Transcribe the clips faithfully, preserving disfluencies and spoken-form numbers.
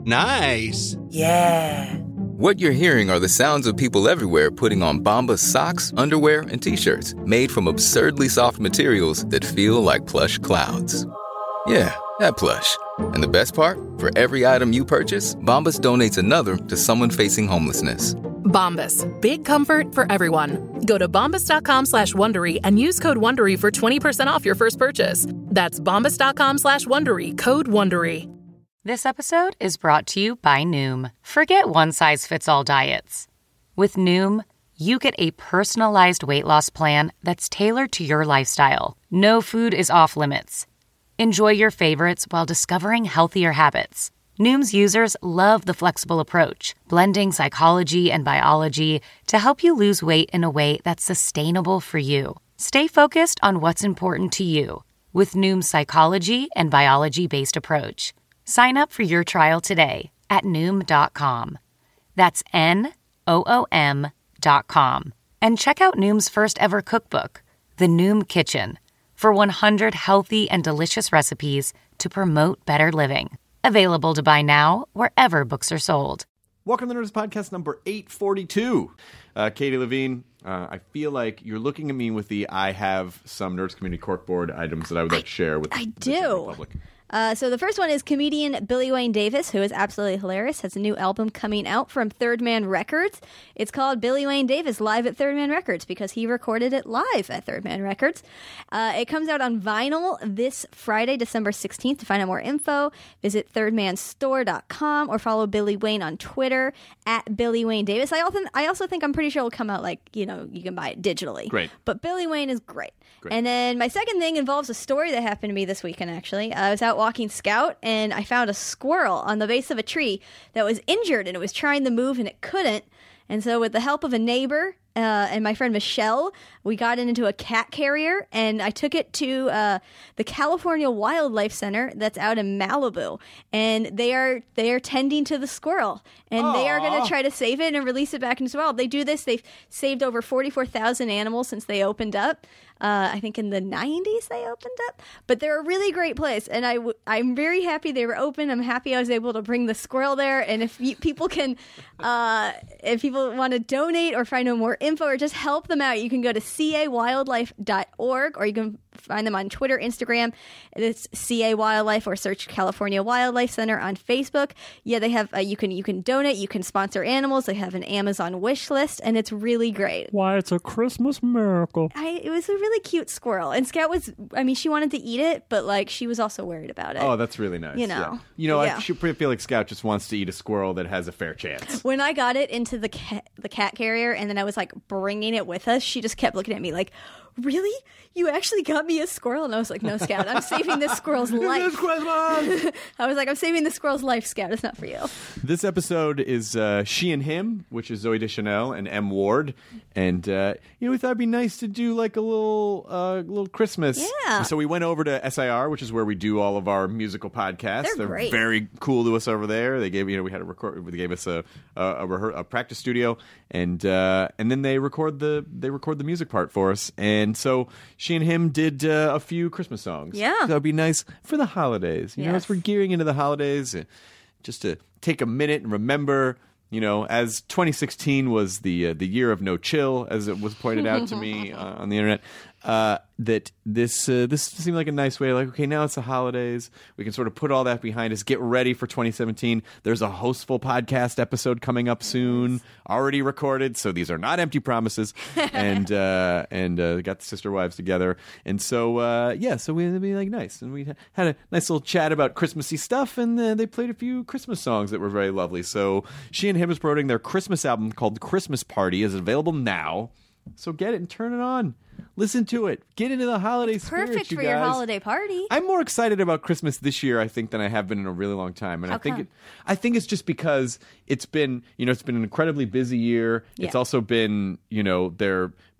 Nice. Yeah. What you're hearing are the sounds of people everywhere putting on Bombas socks, underwear, and T-shirts made from absurdly soft materials that feel like plush clouds. Yeah, that plush. And the best part? For every item you purchase, Bombas donates another to someone facing homelessness. Bombas. Big comfort for everyone. Go to bombas.com slash Wondery and use code Wondery for twenty percent off your first purchase. That's bombas.com slash Wondery. Code Wondery. This episode is brought to you by Noom. Forget one-size-fits-all diets. With Noom, you get a personalized weight loss plan that's tailored to your lifestyle. No food is off limits. Enjoy your favorites while discovering healthier habits. Noom's users love the flexible approach, blending psychology and biology to help you lose weight in a way that's sustainable for you. Stay focused on what's important to you with Noom's psychology and biology-based approach. Sign up for your trial today at Noom dot com. That's N O O M dot com. And check out Noom's first ever cookbook, The Noom Kitchen, for one hundred healthy and delicious recipes to promote better living. Available to buy now wherever books are sold. Welcome to the Nerds Podcast number eight forty-two. Uh, Katie Levine, uh, I feel like you're looking at me with the I have some Nerds Community Corkboard items that I would like to share with I the do. general public. Uh, so the first one is comedian Billy Wayne Davis, who is absolutely hilarious, has a new album coming out from Third Man Records. It's called Billy Wayne Davis Live at Third Man Records because he recorded it live at Third Man Records. Uh, it comes out on vinyl this Friday, December sixteenth. To find out more info, visit third man store dot com or follow Billy Wayne on Twitter at Billy Wayne Davis. I also, I also think I'm pretty sure it'll come out like, you know, you can buy it digitally. Great. But Billy Wayne is great. Great. And then my second thing involves a story that happened to me this weekend, actually. I was out walking Scout, and I found a squirrel on the base of a tree that was injured, and it was trying to move, and it couldn't. And so with the help of a neighbor uh, and my friend Michelle, we got it into a cat carrier, and I took it to uh, the California Wildlife Center that's out in Malibu, and they are they are tending to the squirrel, and Aww. They are going to try to save it and release it back into the wild. They do this. They've saved over forty-four thousand animals since they opened up. Uh, I think in the nineties they opened up, but they're a really great place, and I w- I'm very happy they were open. I'm happy I was able to bring the squirrel there, and if you, people can, uh, if people want to donate or find out more info or just help them out, you can go to c a wildlife dot org, or you can find them on Twitter, Instagram. It's C A Wildlife, or search California Wildlife Center on Facebook. Yeah, they have, uh, you can you can donate, you can sponsor animals. They have an Amazon wish list, and it's really great. Why, it's a Christmas miracle. I, it was a really cute squirrel, and Scout was, I mean, she wanted to eat it, but like she was also worried about it. Oh, that's really nice. You know. Yeah. You know, yeah. I should feel like Scout just wants to eat a squirrel that has a fair chance. When I got it into the cat, the cat carrier, and then I was like bringing it with us, she just kept looking at me like, really? You actually got me a squirrel? And I was like, no, Scout, I'm saving this squirrel's life. It's Christmas! I was like, I'm saving this squirrel's life, Scout. It's not for you. This episode is uh, She and Him, which is Zooey Deschanel and M. Ward. And, uh, you know, we thought it'd be nice to do like a little uh, little Christmas. Yeah. So we went over to S I R, which is where we do all of our musical podcasts. They're, They're great. very cool to us over there. They gave, you know, we had a record, they gave us a a, a, rehe- a practice studio, and uh, and then they record the they record the music part for us. And so She and Him did uh, a few Christmas songs. Yeah. So that'd be nice for the holidays. You know, Yes. as we're gearing into the holidays, uh, just to take a minute and remember, you know, as twenty sixteen was the uh, the year of no chill, as it was pointed out to me uh, on the internet, uh, that this uh, this seemed like a nice way. Like, okay, now it's the holidays. We can sort of put all that behind us. Get ready for twenty seventeen. There's a Hostful podcast episode coming up soon, already recorded. So these are not empty promises. and uh, and uh, got the sister wives together. And so uh, yeah, so we it'd be like nice. And we had a nice little chat about Christmassy stuff. And uh, they played a few Christmas songs that were very lovely. So She and Him is promoting their Christmas album called Christmas Party. Is available now. So get it and turn it on. Listen to it. Get into the holiday spirit, Perfect you for guys. your holiday party. I'm more excited about Christmas this year, I think, than I have been in a really long time. And How I think come? it, I think it's just because it's been, you know, it's been an incredibly busy year. Yeah. It's also been, you know, there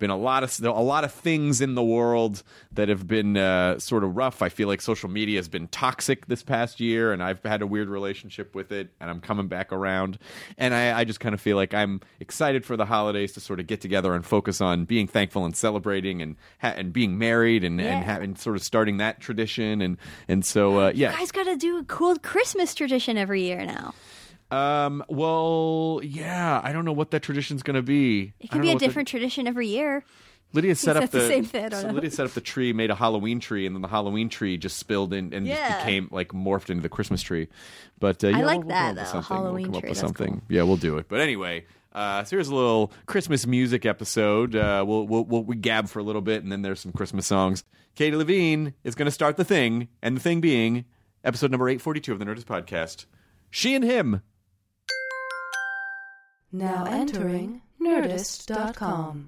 been a lot of a lot of things in the world that have been uh, sort of rough. I feel like social media has been toxic this past year, and I've had a weird relationship with it, and I'm coming back around. And I, I just kind of feel like I'm excited for the holidays to sort of get together and focus on being thankful and celebrating and ha- and being married and Yeah. and, ha- and sort of starting that tradition. And and so uh, yeah, You guys got to do a cool Christmas tradition every year now. Um. Well, yeah. I don't know what that tradition's going to be. It I can don't be know a what the- different tradition every year. Lydia set up That's the the, same thing, I don't so know. Lydia set up the tree, made a Halloween tree, and then the Halloween tree just spilled in and just Yeah. became like morphed into the Christmas tree. But uh, yeah, like we'll, we'll come that, up with though, something. Halloween we'll come tree, up with that's something. cool. Yeah, we'll do it. But anyway, uh, so here's a little Christmas music episode. Uh, we'll, we'll we'll we gab for a little bit, and then there's some Christmas songs. Katie Levine is going to start the thing, and the thing being episode number eight forty-two of the Nerdist Podcast. She and him. Now entering Nerdist dot com.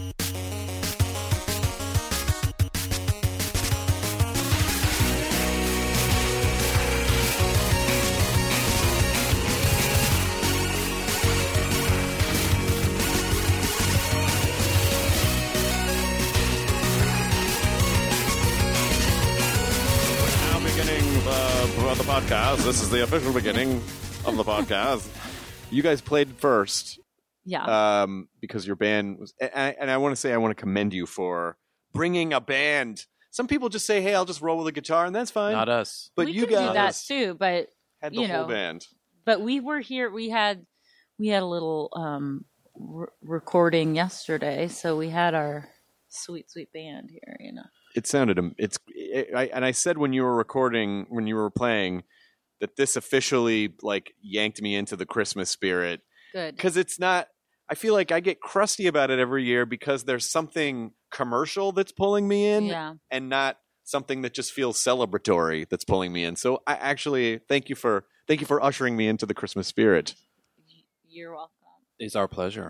Now beginning the, the podcast. This is the official beginning of the podcast. You guys played first. Yeah. Um, because your band was, and I, and I want to say I want to commend you for bringing a band. Some people just say, "Hey, I'll just roll with a guitar," and that's fine. Not us. But we you can do that guys too, but had the you whole know. band. but we were here. We had we had a little um, re- recording yesterday, so we had our sweet sweet band here. You know. It sounded. am- It's. It, I, and I said when you were recording, when you were playing, that this officially like yanked me into the Christmas spirit. Good. Because it's not. I feel like I get crusty about it every year because there's something commercial that's pulling me in, Yeah. and not something that just feels celebratory that's pulling me in. So I actually thank you for thank you for ushering me into the Christmas spirit. You're welcome. It's our pleasure.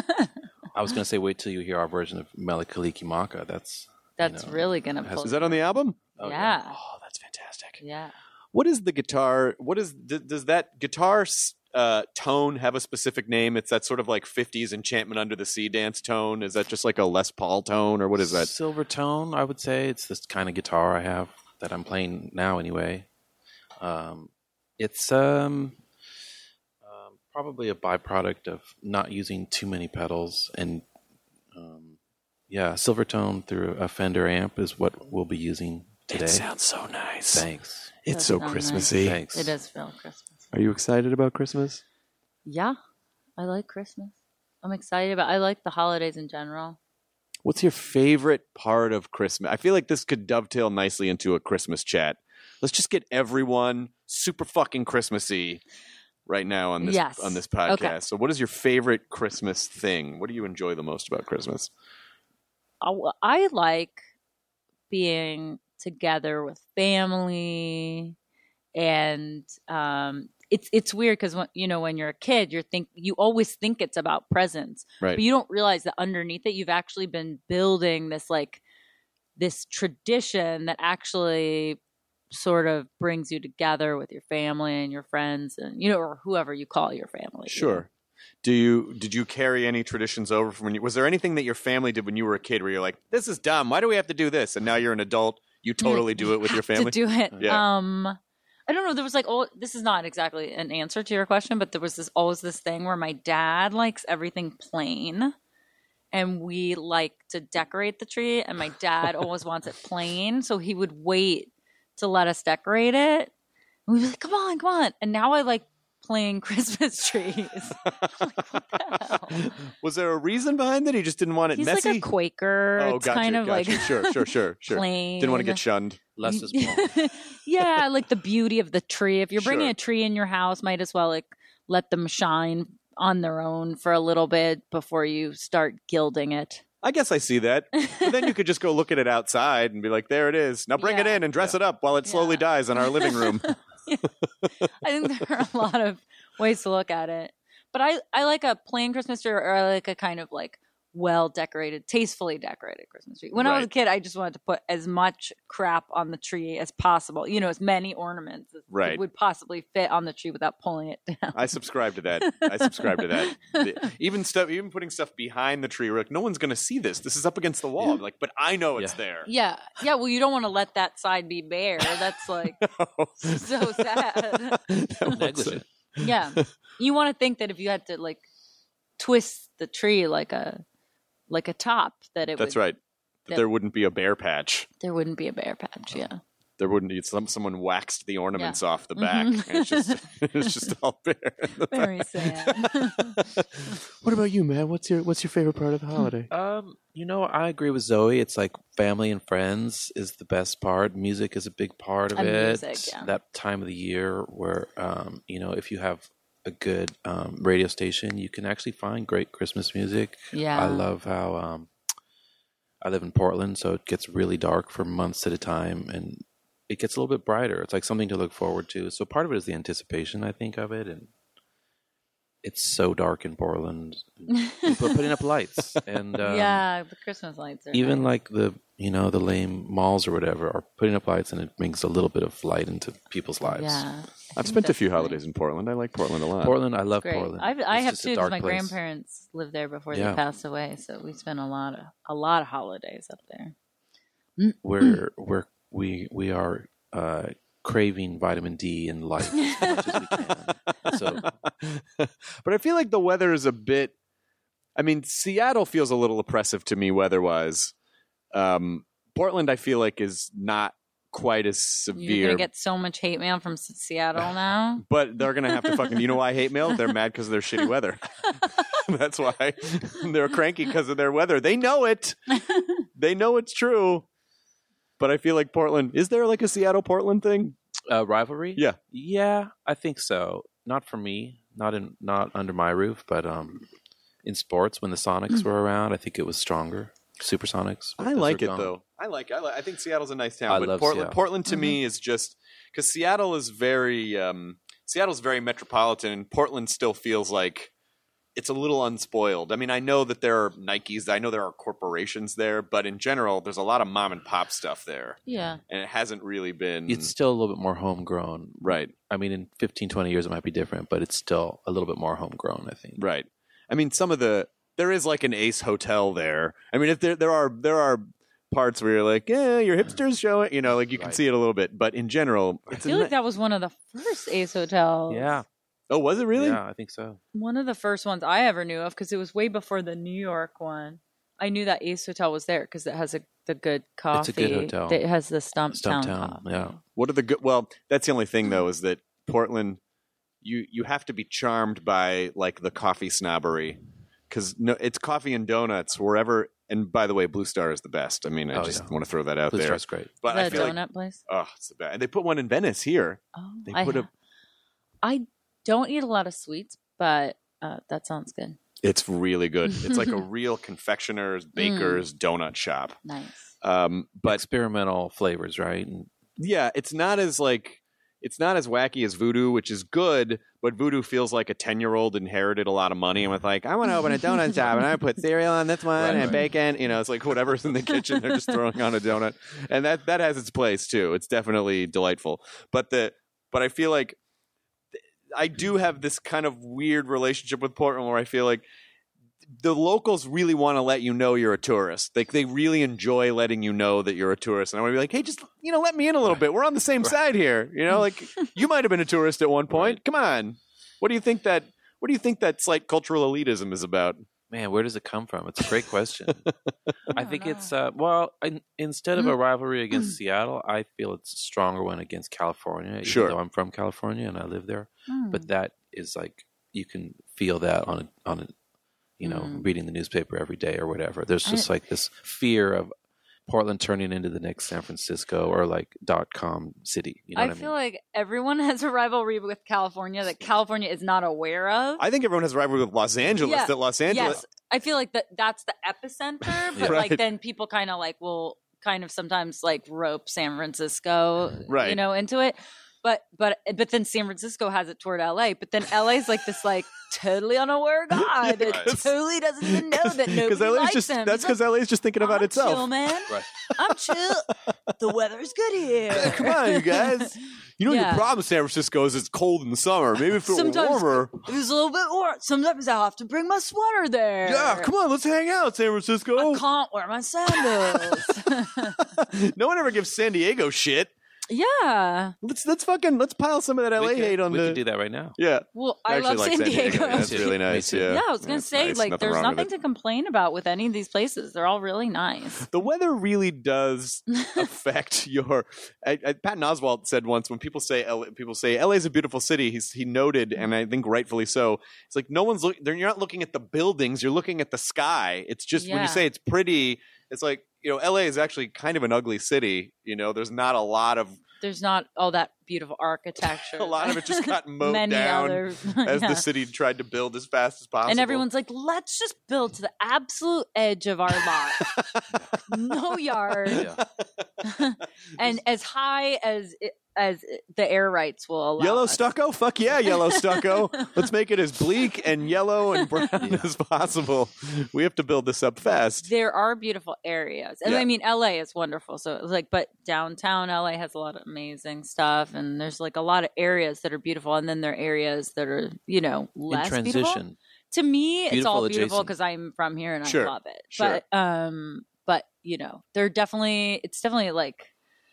I was going to say, wait till you hear our version of Melikaliki Maka. That's That's you know, really gonna. has- pull Is that on the album? oh, Yeah. Oh, that's fantastic. Yeah. What is the guitar? What is d- does that guitar uh, tone have a specific name? It's that sort of like fifties Enchantment Under the Sea dance tone. Is that just like a Les Paul tone, or what is that? Silver tone, I would say. It's this kind of guitar I have that I'm playing now anyway. Um, it's um, um, probably a byproduct of not using too many pedals. And um, yeah, silver tone through a Fender amp is what we'll be using today. It sounds so nice. Thanks. It's Does so sound Christmassy. Thanks. It does feel Christmas. Are you excited about Christmas? Yeah, I like Christmas. I'm excited about. I like the holidays in general. What's your favorite part of Christmas? I feel like this could dovetail nicely into a Christmas chat. Let's just get everyone super fucking Christmassy right now on this Yes. on this podcast. Okay. So, what is your favorite Christmas thing? What do you enjoy the most about Christmas? I, I like being together with family, and um, it's it's weird because when you know when you're a kid, you think you always think it's about presents, Right. but you don't realize that underneath it, you've actually been building this like this tradition that actually sort of brings you together with your family and your friends, and you know, or whoever you call your family. you know? Sure. Do you did you carry any traditions over from when you? Was there anything that your family did when you were a kid where you're like, "This is dumb. Why do we have to do this?" And now you're an adult, you totally do it with your Have family. to do it. Yeah. Um, I don't know. There was like, oh, this is not exactly an answer to your question, but there was this always this thing where my dad likes everything plain, and we like to decorate the tree, and my dad always wants it plain, so he would wait to let us decorate it. And we'd be like, "Come on, come on!" And now I like playing Christmas trees. Like, what the hell? Was there a reason behind that? He just didn't want it He's messy. like a Quaker. Oh, it's gotcha, kind of gotcha. like sure, sure, sure, sure. plain. Didn't want to get shunned. Less is more. Yeah, like the beauty of the tree. If you're bringing Sure. a tree in your house, might as well like let them shine on their own for a little bit before you start gilding it. I guess I see that. But then you could just go look at it outside and be like, there it is. Now bring it Yeah. in and dress it up while it slowly Yeah. dies in our living room. I think there are a lot of ways to look at it. But I, I like a plain Christmas tree, or I like a kind of like well decorated, tastefully decorated Christmas tree. When I was a Right. kid, I just wanted to put as much crap on the tree as possible. You know, as many ornaments as Right. it would possibly fit on the tree without pulling it down. I subscribe to that. I subscribe to that. The- even stuff, even putting stuff behind the tree. We're like, no one's going to see this. This is up against the wall. I'm like, but I know it's Yeah. there. Yeah, yeah. Well, you don't want to let that side be bare. That's like so sad. Negligent. Yeah, you want to think that if you had to like twist the tree like a like a top, that it That's would, right. that- There wouldn't be a bear patch. there wouldn't be a bare patch. Yeah. There wouldn't be some someone waxed the ornaments Yeah. off the back. Mhm. And it's just it's just all bare. in the Very back. sad. What about you, man? What's your what's your favorite part of the holiday? Um, you know, I agree with Zoe. It's like family and friends is the best part. Music is a big part of And it. music, yeah. That time of the year where, um, you know, if you have a good um, radio station, you can actually find great Christmas music. Yeah. I love how um, I live in Portland, so it gets really dark for months at a time, and it gets a little bit brighter. It's like something to look forward to. So part of it is the anticipation, I think, of it, and it's so dark in Portland. People are putting up lights, and um, yeah, the Christmas lights are even nice. like the you know the lame malls or whatever are putting up lights, and it brings a little bit of light into people's lives. Yeah. I've spent a few Definitely. holidays in Portland. I like Portland a lot. Portland, I love Great. Portland. I've, I It's have just a too, because dark my place. grandparents lived there before Yeah. they passed away, so we spent a lot of a lot of holidays up there. We're we're we we are uh, craving vitamin D and light as much as we can. So But I feel like the weather is a bit. I mean, Seattle feels a little oppressive to me weather-wise. Um, Portland, I feel like, is not quite as You're severe. gonna get so much hate mail from S- Seattle now. But they're gonna have to fucking. You know why I hate mail? They're mad because of their shitty weather. That's why they're cranky because of their weather. They know it. They know it's true. But I feel like Portland. Is there like a Seattle Portland thing? uh, rivalry, Yeah. yeah, I think so. Not for me, not in not under my roof, but um, in sports when the Sonics were around, I think it was stronger. Supersonics. I those like are it gone. though. I like. I, like, I think Seattle's a nice town. I but love Portland, Seattle. Portland to me is just because Seattle is very. Um, Seattle's very metropolitan, and Portland still feels like it's a little unspoiled. I mean, I know that there are Nikes, I know there are corporations there, but in general, there's a lot of mom and pop stuff there, Yeah. and it hasn't really been It's still a little bit more homegrown. right. I mean, in fifteen, twenty years, it might be different, but it's still a little bit more homegrown, I think. Right. I mean, some of the there is like an Ace Hotel there. I mean, if there there are there are parts where you're like, yeah, your hipsters show it, you know, like you can Right. see it a little bit, but in general, I it's feel a like ni- that was one of the first Ace hotels. Yeah. Oh, was it really? Yeah, I think so. One of the first ones I ever knew of, because it was way before the New York one. I knew that Ace Hotel was there because it has a the good coffee. It's a good hotel. It has the Stumptown Stumptown, coffee. yeah. What are the good? Well, that's the only thing though is that Portland, you you have to be charmed by like the coffee snobbery, because no, it's coffee and donuts wherever. And by the way, Blue Star is the best. I mean, I Oh, just yeah. want to throw that out Blue there. Star's great. But Is I that a feel donut like place? oh, it's the best. And they put one in Venice here. Oh, They I, put a. I don't eat a lot of sweets, but uh, that sounds good. It's really good. It's like a real confectioner's, baker's donut shop. Nice. Um, but Experimental flavors, right? And yeah, it's not as like it's not as wacky as Voodoo, which is good. But Voodoo feels like a ten-year-old inherited a lot of money and was like, I want to open a donut shop and I put cereal on this one Right, and right. bacon. You know, it's like whatever's in the kitchen, they're just throwing on a donut, and that that has its place too. It's definitely delightful. But the but I feel like I do have this kind of weird relationship with Portland where I feel like the locals really want to let you know you're a tourist. Like they really enjoy letting you know that you're a tourist. And I want to be like, hey, just, you know, let me in a little bit. We're on the same side here. You know, like you might have been a tourist at one point. Right. Come on. What do you think that what do you think that slight cultural elitism is about? man, where does it come from? It's a great question. I think it's uh, well, in, instead of a rivalry against Seattle, I feel it's a stronger one against California. Even Sure. though I'm from California and I live there, Mm. but that is like you can feel that on a, on a, you know, Mm. reading the newspaper every day or whatever. There's just like this fear of Portland turning into the next San Francisco or like dot com city. You know I what I feel mean? like everyone has a rivalry with California that California is not aware of. I think everyone has a rivalry with Los Angeles. Yeah. That Los Angeles. Yes, I feel like that that's the epicenter, but Right. like then people kind of like will kind of sometimes like rope San Francisco, Right. you know, into it. But but but then San Francisco has it toward L A. But then L A is like this like totally unaware guy that Right. totally doesn't even know that nobody L A's likes just him. that's He's because like, L A's just thinking about I'm itself. chill, man. Right. I'm chill. The weather's good here. Yeah, come on, you guys. You know Yeah. your problem with San Francisco is it's cold in the summer. Maybe if it were Sometimes warmer. it was a little bit warm. Sometimes I have to bring my sweater there. Yeah, come on, let's hang out, San Francisco. I can't wear my sandals. No one ever gives San Diego shit. Yeah. Let's let's fucking let's pile some of that L A we could, hate on we the. could do that right now. Yeah, Well, I I, actually love like San Diego. That's too. really Me nice. too. Yeah, Yeah, I was gonna That's say, nice. like, Nothing there's wrong with nothing it. to complain about with any of these places. They're all really nice. The weather really does affect your. I, I, Patton Oswalt said once when people say L A, people say L A is a beautiful city. He's he noted, and I think rightfully so. It's like no one's looking. You're not looking at the buildings. You're looking at the sky. It's just when Yeah. you say it's pretty. It's like you know, L A is actually kind of an ugly city. You know, there's not a lot of. There's not all that beautiful architecture. A lot of it just got mowed Many down others. as Yeah. the city tried to build as fast as possible. And everyone's like, let's just build to the absolute edge of our lot. No yard. Yeah. And as high as it, as the air rights will allow. Yellow us. stucco? Fuck yeah, yellow stucco. Let's make it as bleak and yellow and brown Yeah. as possible. We have to build this up fast. There are beautiful areas. And Yeah. I mean, L A is wonderful. So it's like, but downtown L A has a lot of amazing stuff. And there's like a lot of areas that are beautiful. And then there are areas that are, you know, less In beautiful. transition. To me, it's Beautiful all beautiful adjacent. because I'm from here and Sure. I love it. Sure. But, um, but you know, they're definitely, it's definitely like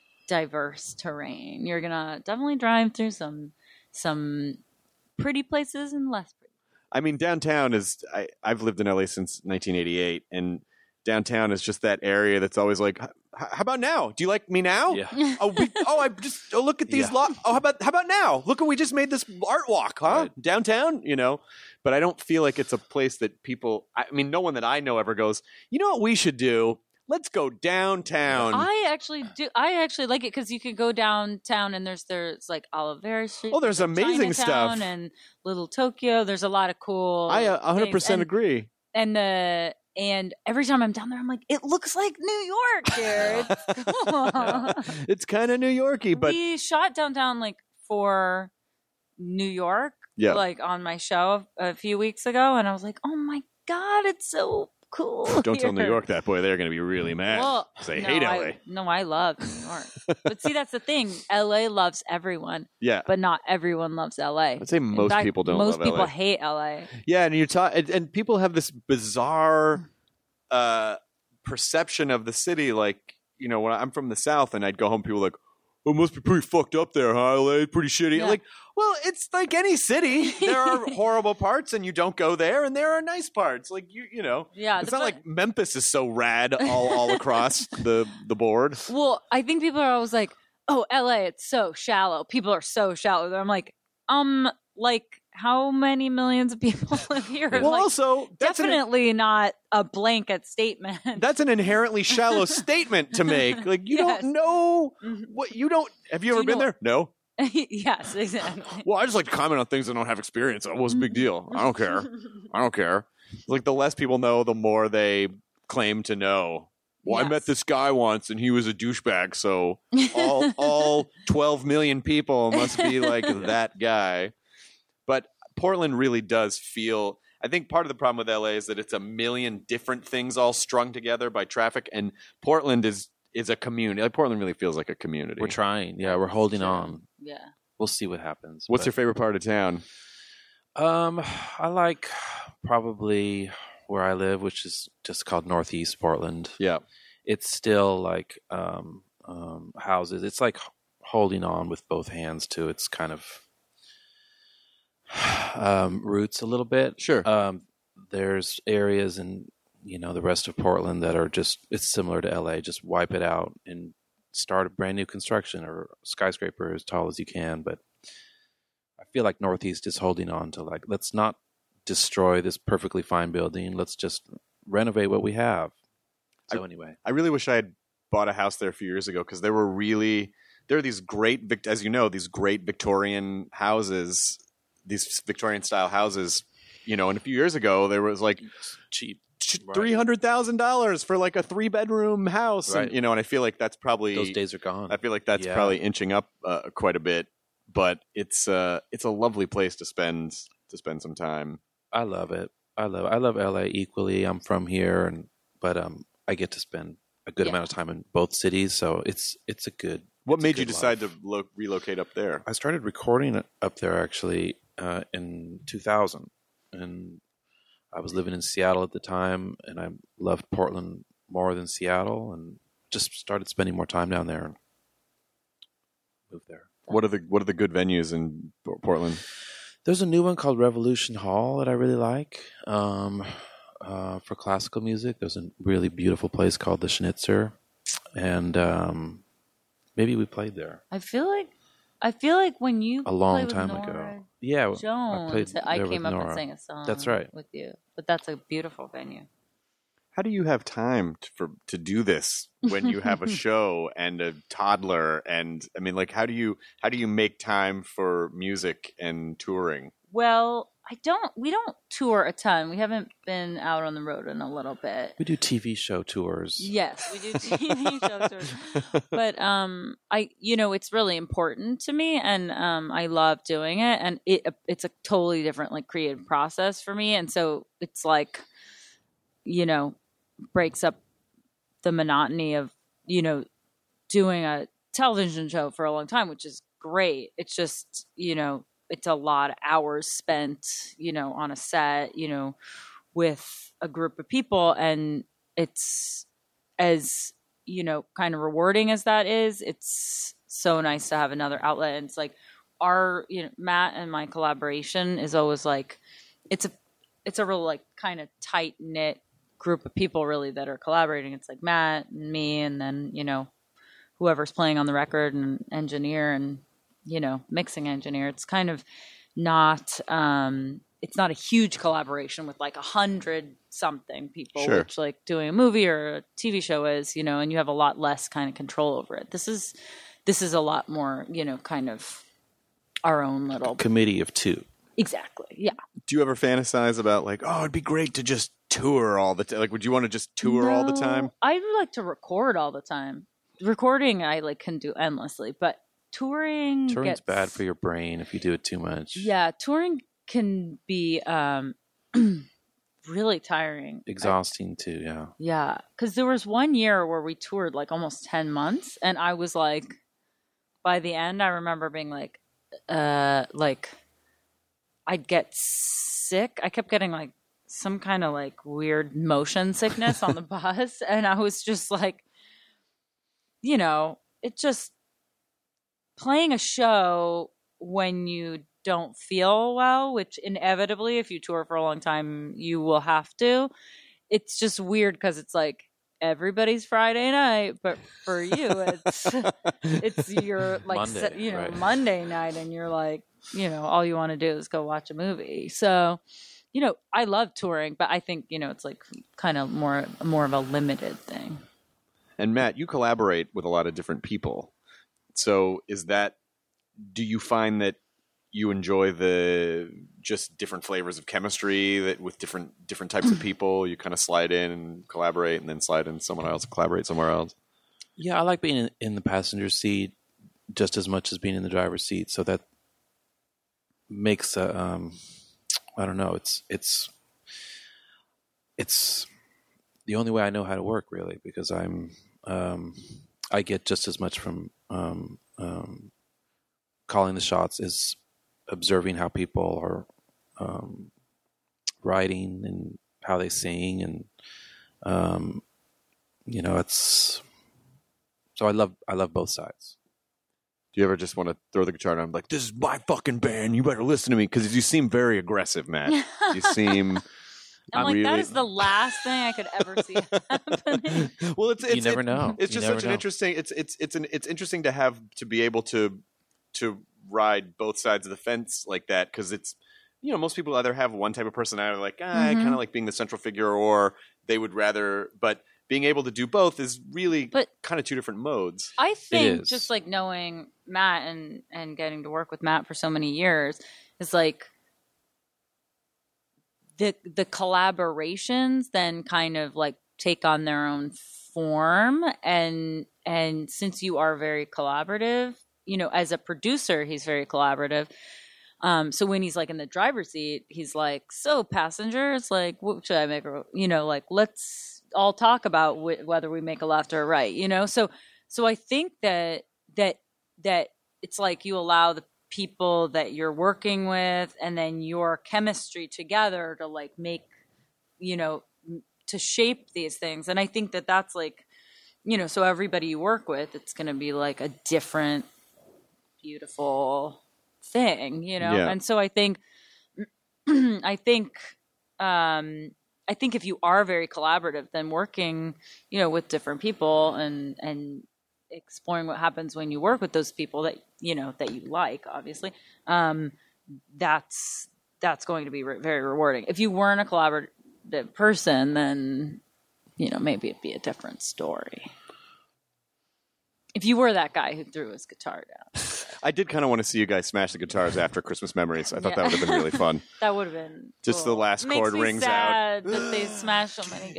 diverse terrain. You're going to definitely drive through some, some pretty places and less pretty. I mean, downtown is. I, I've lived in L A since nineteen eighty-eight, and downtown is just that area that's always like, "H- how about now? Do you like me now? Yeah. Oh, we, oh, I just oh look at these Yeah. lot. Oh, how about how about now? Look, what we just made this art walk, huh? Right. Downtown, you know. But I don't feel like it's a place that people. I mean, no one that I know ever goes. You know what we should do? Let's go downtown. I actually do. I actually like it because you can go downtown and there's there's like Olivera Street. Oh, there's amazing Chinatown stuff. and Little Tokyo. There's a lot of cool. I uh, one hundred percent things. agree. And, and the and every time I'm down there, I'm like, it looks like New York here. It's cool. It's kind of New Yorky, but we shot downtown like for New York, Yeah. like on my show a few weeks ago, and I was like, oh my god, it's so cool. don't tell New here. York that, boy. They're going to be really mad. Well, Say, no, hate I, L A. No, I love New York. But see, that's the thing. L A loves everyone, Yeah. but not everyone loves L A. I'd say In most fact, people don't Most love people L A. hate L A. Yeah, and you're talking, and, and people have this bizarre uh, perception of the city. Like, you know, when I'm from the South, and I'd go home, people are like, "Oh, it must be pretty fucked up there, huh? L A, pretty shitty." Yeah. Like, well, it's like any city. There are horrible parts, and you don't go there, and there are nice parts. Like you, you know, Yeah, it's the not fu- like Memphis is so rad all all across the the board. Well, I think people are always like, "Oh, L A, it's so shallow. People are so shallow." I'm like, um, like how many millions of people live here? Well, like, also, that's an, definitely not a blanket statement. that's an inherently shallow statement to make. Like you Yes. don't know Mhm. what you don't. Have you Do ever you been know- there? No. Yes, exactly. Well, I just like to comment on things I don't have experience on. What's a big deal? I don't care. I don't care. Like the less people know, the more they claim to know. Well, I Yes. met this guy once and he was a douchebag, so all all twelve million people must be like that guy. But Portland really does feel I think part of the problem with L A is that it's a million different things all strung together by traffic, and Portland is is a community. Like Portland really feels like a community. We're trying. Yeah, we're holding on. Yeah. We'll see what happens. What's but- your favorite part of town? Um, I like probably where I live, which is just called Northeast Portland. Yeah. It's still like um, um, houses. It's like holding on with both hands to its kind of um, roots a little bit. Sure. Um, there's areas in you know the rest of Portland that are just it's similar to L A. Just wipe it out and start a brand new construction or skyscraper as tall as you can. But I feel like Northeast is holding on to like let's not destroy this perfectly fine building. Let's just renovate what we have. So anyway, I really wish I had bought a house there a few years ago because there were really there are these great, Vic- as you know, these great Victorian houses, these Victorian style houses. You know, and a few years ago there was like cheap. Right. three hundred thousand dollars for like a three bedroom house, Right. and you know, and I feel like that's probably Those days are gone. I feel like that's Yeah. probably inching up uh, quite a bit. but it's uh it's a lovely place to spend to spend some time. I love it. I love I love L A equally. I'm from here, and but um I get to spend a good Yeah. amount of time in both cities, so it's it's a good. What it's a made you good decide life. to lo- relocate up there? I started recording up there actually uh, in two thousand, and I was living in Seattle at the time, and I loved Portland more than Seattle, and just started spending more time down there and moved there. What are the what are the good venues in P- Portland? There's a new one called Revolution Hall that I really like um, uh, for classical music. There's a really beautiful place called the Schnitzer, and um, maybe we played there I feel like I feel like when you a long play with time Nora ago. Yeah, Jones, I played I, there with came up Nora. and sang a song. That's right. with you, but that's a beautiful venue. How do you have time to, for to do this when you have a show and a toddler? And I mean, like, how do you how do you make time for music and touring? Well, I don't. We don't tour a ton. We haven't been out on the road in a little bit. We do T V show tours. Yes, we do T V show tours. But um, I, you know, it's really important to me, and um, I love doing it, and it it's a totally different like creative process for me, and so it's like, you know, breaks up the monotony of, you know, doing a television show for a long time, which is great. It's just, you know, it's a lot of hours spent, you know, on a set, you know, with a group of people. And it's as, you know, kind of rewarding as that is, it's so nice to have another outlet. And it's like our, you know, Matt and my collaboration is always like, it's a, it's a real like kind of tight knit group of people really that are collaborating. It's like Matt and me, and then, you know, whoever's playing on the record and engineer and, you know, mixing engineer. It's kind of not, um, it's not a huge collaboration with like a hundred something people, Sure. which like doing a movie or a T V show is, you know, and you have a lot less kind of control over it. This is, this is a lot more, you know, kind of our own little Committee of two. Exactly. Yeah. Do you ever fantasize about like, oh, it'd be great to just tour all the time? Like, would you want to just tour all the No, time? I would like to record all the time. Recording, I like can do endlessly, but touring Touring's gets, bad for your brain if you do it too much. Yeah, touring can be um, really tiring. Exhausting too, yeah. Yeah, because there was one year where we toured like almost ten months, and I was like, by the end, I remember being like, uh, like, I'd get sick. I kept getting like some kind of like weird motion sickness on the bus, and I was just like, you know, it just playing a show when you don't feel well, which inevitably, if you tour for a long time, you will have to. It's just weird because it's like everybody's Friday night, but for you, it's it's your like Monday, se- you know right. Monday night, and you're like, you know, all you want to do is go watch a movie. So, you know, I love touring, but I think, you know, it's like kind of more more of a limited thing. And Matt, you collaborate with a lot of different people. So is that, do you find that you enjoy the just different flavors of chemistry that with different different types of people, you kind of slide in and collaborate and then slide in someone else and collaborate somewhere else? Yeah, I like being in, in the passenger seat just as much as being in the driver's seat. So that makes a, um, I don't know, it's, it's, it's the only way I know how to work really, because I'm, um, I get just as much from, um, um, calling the shots as observing how people are, um, writing and how they sing. And, um, you know, it's, so I love, I love both sides. Do you ever just want to throw the guitar down and be like, this is my fucking band, you better listen to me? Because you seem very aggressive, Matt. You seem... I'm like, really... that is the last thing I could ever see happening. Well, it's, it's you never it, know. It's You just never such an know. interesting. It's it's it's an it's interesting to have to be able to to ride both sides of the fence like that, because it's, you know, most people either have one type of personality, like ah, I Mhm. kind of like being the central figure, or they would rather. But being able to do both is really But- kind of two different modes. I think is. just like knowing Matt and and getting to work with Matt for so many years is like the the collaborations then kind of like take on their own form, and and since you are very collaborative, you know, as a producer, he's very collaborative. Um, so when he's like in the driver's seat, he's like, so passengers, like, what should I make? A, you know, like, let's all talk about wh- whether we make a left or a right, you know? So, so I think that, that, that it's like you allow the people that you're working with and then your chemistry together to like make, you know, to shape these things. And I think that that's like, you know, so everybody you work with, it's going to be like a different, beautiful thing, you know? Yeah. And so I think, I think, um, I think if you are very collaborative, then working, you know, with different people and, and exploring what happens when you work with those people that, you know, that you like, obviously, um, that's, that's going to be re- very rewarding. If you weren't a collaborative person, then, you know, maybe it'd be a different story. If you were that guy who threw his guitar down. I did kind of want to see you guys smash the guitars after Christmas Memories. I thought Yeah. that would have been really fun. That would have been Just cool. the last Makes chord me rings sad out. that they smash so many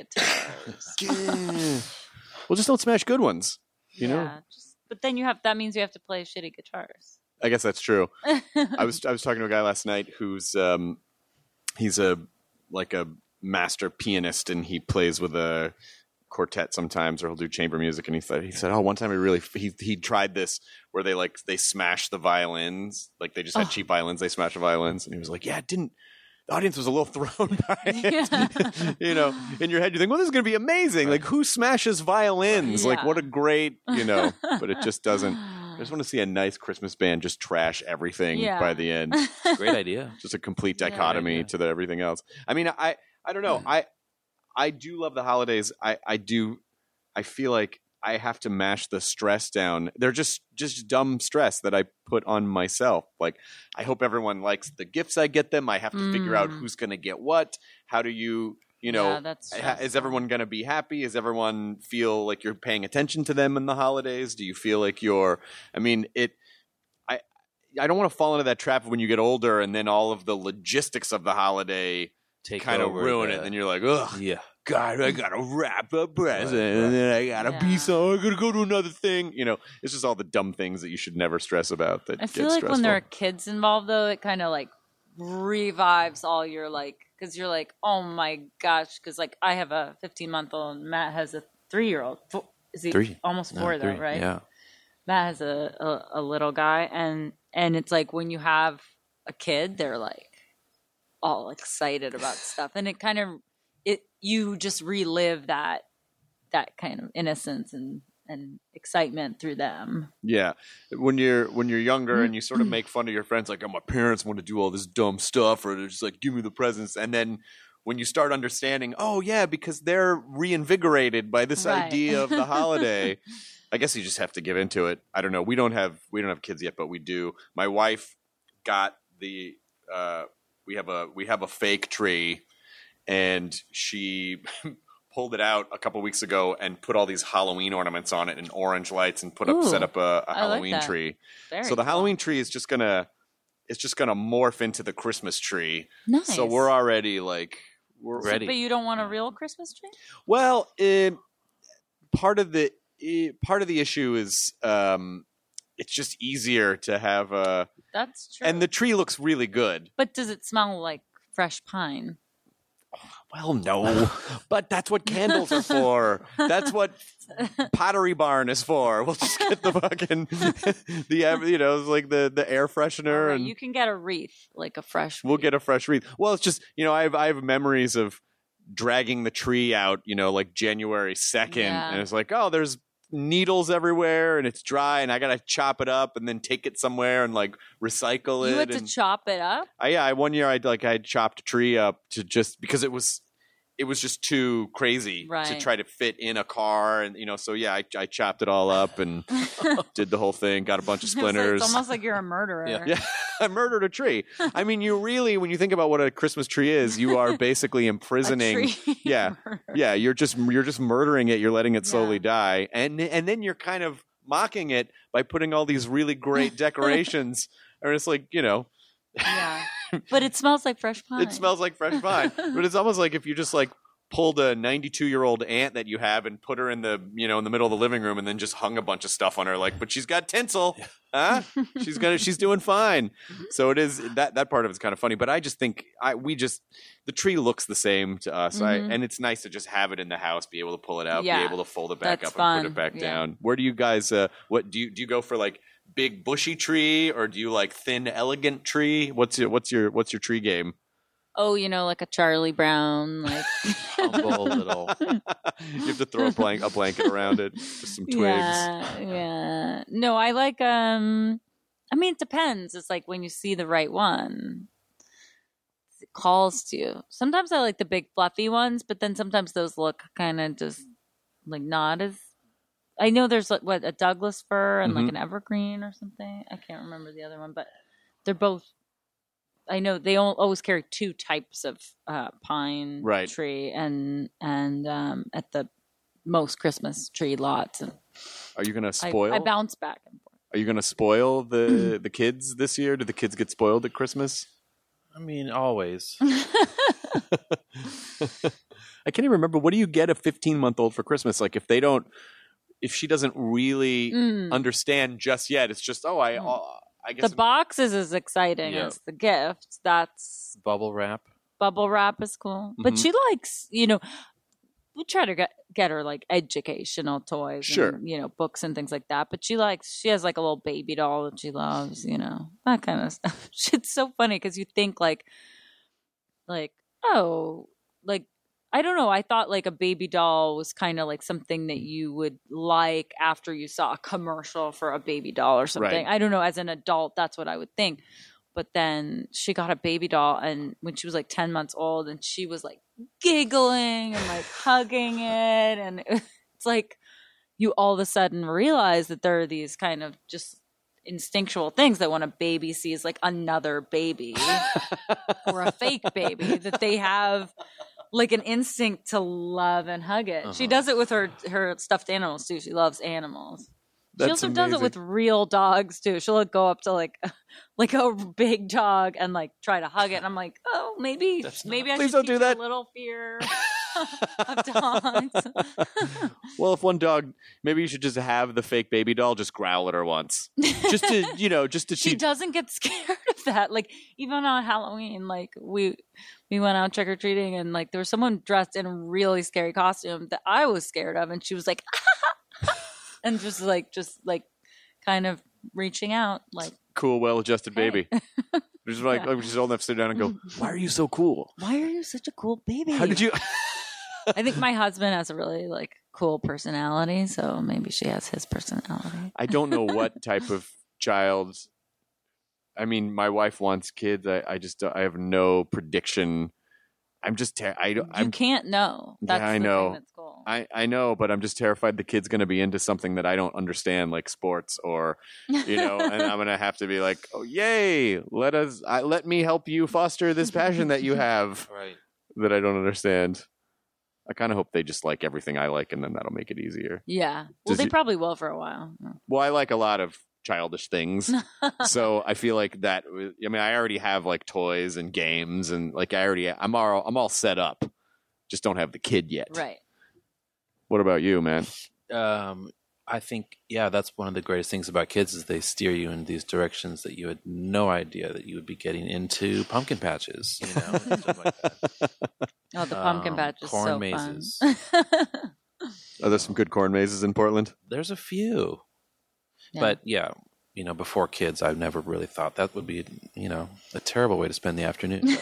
guitars. Well, just don't smash good ones. You yeah, know, just, but then you have that means you have to play shitty guitars. I guess that's true. I was I was talking to a guy last night who's um, he's a like a master pianist and he plays with a quartet sometimes, or he'll do chamber music. And he said he said, oh, one time he really he he tried this where they like they smashed the violins, like they just had Oh. cheap violins, they smashed the violins, and he was like, yeah, it didn't. The audience was a little thrown by it. You know, in your head, you think, well, this is going to be amazing. Like, who smashes violins? Like, Yeah. what a great, you know, but it just doesn't. I just want to see a nice Christmas band just trash everything Yeah. by the end. Great idea. Just a complete Yeah. dichotomy Yeah. to the everything else. I mean, I, I don't know. I, I do love the holidays. I, I do. I feel like I have to mash the stress down. They're just, just dumb stress that I put on myself. Like, I hope everyone likes the gifts I get them. I have to figure out Mm. who's going to get what. How do you, you know, Yeah, that's ha- is stressful. everyone going to be happy? Is everyone feel like you're paying attention to them in the holidays? Do you feel like you're, I mean, it, I, I don't want to fall into that trap when you get older and then all of the logistics of the holiday Take kind of over ruin the- it. And you're like, ugh. Yeah. God, I gotta wrap a present, Right, right. and then I gotta Yeah. be so. I gotta go to another thing. You know, it's just all the dumb things that you should never stress about. That I get feel like stressful. when there are kids involved, though, it kind of like revives all your like, because you're like, oh my gosh, because like I have a fifteen month old, and Matt has a three year old. Is he Three. almost No, four though? three. Right? Yeah. Matt has a, a a little guy, and and it's like when you have a kid, they're like all excited about stuff, and it kind of it you just relive that that kind of innocence and and excitement through them. Yeah, when you're when you're younger and you sort of make fun of your friends, like, "Oh, my parents want to do all this dumb stuff," or they're just like, "Give me the presents," and then when you start understanding, oh yeah, because they're reinvigorated by this Right. idea of the holiday. I guess you just have to give into it. I don't know. We don't have we don't have kids yet, but we do. My wife got the uh, we have a we have a fake tree, and she pulled it out a couple weeks ago and put all these Halloween ornaments on it and orange lights and put up Ooh, set up a, a I like Halloween that. tree. Very So the cool. Halloween tree is just gonna it's just gonna morph into the Christmas tree. Nice. So we're already like we're Ready. But you don't want a real Christmas tree? Well, uh, part of the uh, part of the issue is um, it's just easier to have a That's true. and the tree looks really good. but does it smell like fresh pine? Well, no, but that's what candles are for. That's what Pottery Barn is for. We'll just get the fucking the you know it's like the the air freshener, Alright, and you can get a wreath, like a fresh. we'll wreath. get a fresh wreath. Well, it's just you know I have I have memories of dragging the tree out, you know, like January second, Yeah. and it's like, oh, there's needles everywhere, and it's dry, and I gotta chop it up and then take it somewhere and like recycle You it. had to and, chop it up. I, yeah, I, one year I like I chopped a tree up to just because it was it was just too crazy to Right. try to fit in a car, and you know, so yeah, I, I chopped it all up and did the whole thing, got a bunch of It's like- splinters. It's almost like you're a murderer. Yeah, I murdered a tree. I mean, you really, when you think about what a Christmas tree is, you are basically A imprisoning. tree Yeah, murderer. yeah, you're just you're just murdering it. You're letting it slowly Yeah. die, and and then you're kind of mocking it by putting all these really great decorations. And it's like you know, Yeah. But it smells like fresh pine. it smells like fresh pine, but it's almost like if you just like pulled a ninety-two year old aunt that you have and put her in the you know in the middle of the living room and then just hung a bunch of stuff on her, like, but she's got tinsel, huh? She's gonna she's doing fine. So it is that that part of it's kind of funny, but I just think I we just the tree looks the same to us, Mm-hmm. I, and it's nice to just have it in the house, be able to pull it out, Yeah, be able to fold it back that's up and put fun. it back Yeah. down. Where do you guys? Uh, what do you do? You go for like big bushy tree, or do you like thin elegant tree? What's your what's your what's your tree game? Oh, you know, like a Charlie Brown, like Humble little. You have to throw a blank a blanket around it, just some twigs. Yeah, yeah. No, I like. Um, I mean, it depends. It's like when you see the right one, it calls to you. Sometimes I like the big fluffy ones, but then sometimes those look kind of just like not as. I know there's like what a Douglas fir and Mhm. like an evergreen or something. I can't remember the other one, but they're both. I know they al- always carry two types of uh, pine Right. tree, and and um, at the most Christmas tree lots. And Are you gonna I, spoil? I bounce back and forth. Are you gonna spoil the the kids this year? Do the kids get spoiled at Christmas? I mean, always. I can't even remember. What do you get a fifteen month old for Christmas? Like if they don't, if she doesn't really Mm. understand just yet, it's just oh I uh, I guess The box is as exciting Yeah. as the gift. That's Bubble wrap. bubble wrap is cool, but Mhm. she likes, you know, we try to get get her like educational toys, Sure. and, you know, books and things like that. But she likes, she has like a little baby doll that she loves, you know, that kind of stuff. It's so funny because you think like, like oh, like. I don't know. I thought like a baby doll was kind of like something that you would like after you saw a commercial for a baby doll or something. Right. I don't know. As an adult, that's what I would think. But then she got a baby doll, and when she was like ten months old, and she was like giggling and like hugging it. And it's like you all of a sudden realize that there are these kind of just instinctual things that when a baby sees like another baby or a fake baby, that they have like an instinct to love and hug it. She Uh-huh. does it with her her stuffed animals too. She loves animals. That's she also does it amazing. with real dogs too. She'll like, go up to like like a big dog and like try to hug it. And I'm like, oh, maybe That's not- maybe I Please should don't teach do her that. a little fear of dogs. Well, if one dog, maybe you should just have the fake baby doll just growl at her once, just to you know, just to She see. doesn't get scared of that. Like even on Halloween, like we we went out trick or treating, and like there was someone dressed in a really scary costume that I was scared of, and she was like, and just like just like kind of reaching out, like, Cool, well-adjusted Hey. baby. Just like Yeah. like, she's old enough to sit down and go, "Why are you so cool? why are you such a cool baby? How did you?" I think my husband has a really like cool personality, so maybe she has his personality. I don't know what type of child. I mean, my wife wants kids. I, I just I have no prediction. I'm just ter- I don't. You I'm can't know. That's I the know. Thing that's cool. I, I know, but I'm just terrified the kid's going to be into something that I don't understand, like sports, or you know, and I'm going to have to be like, "Oh, yay! Let us, I, let me help you foster this passion that you have Right. that I don't understand." I kind of hope they just like everything I like, and then that'll make it easier. Yeah. Well, Does they it- probably will for a while. Well, I like a lot of childish things, so I feel like that. I mean, I already have like toys and games, and like I already, I'm all, I'm all set up. Just don't have the kid yet. Right. What about you, man? Um, I think, yeah, that's one of the greatest things about kids is they steer you in these directions that you had no idea that you would be getting into. Pumpkin patches, you know, and stuff like that. Oh, the pumpkin Um, patch is corn so mazes. fun. Are there some good corn mazes in Portland? There's a few. Yeah. But yeah, you know, before kids, I've never really thought that would be, you know, a terrible way to spend the afternoon. But,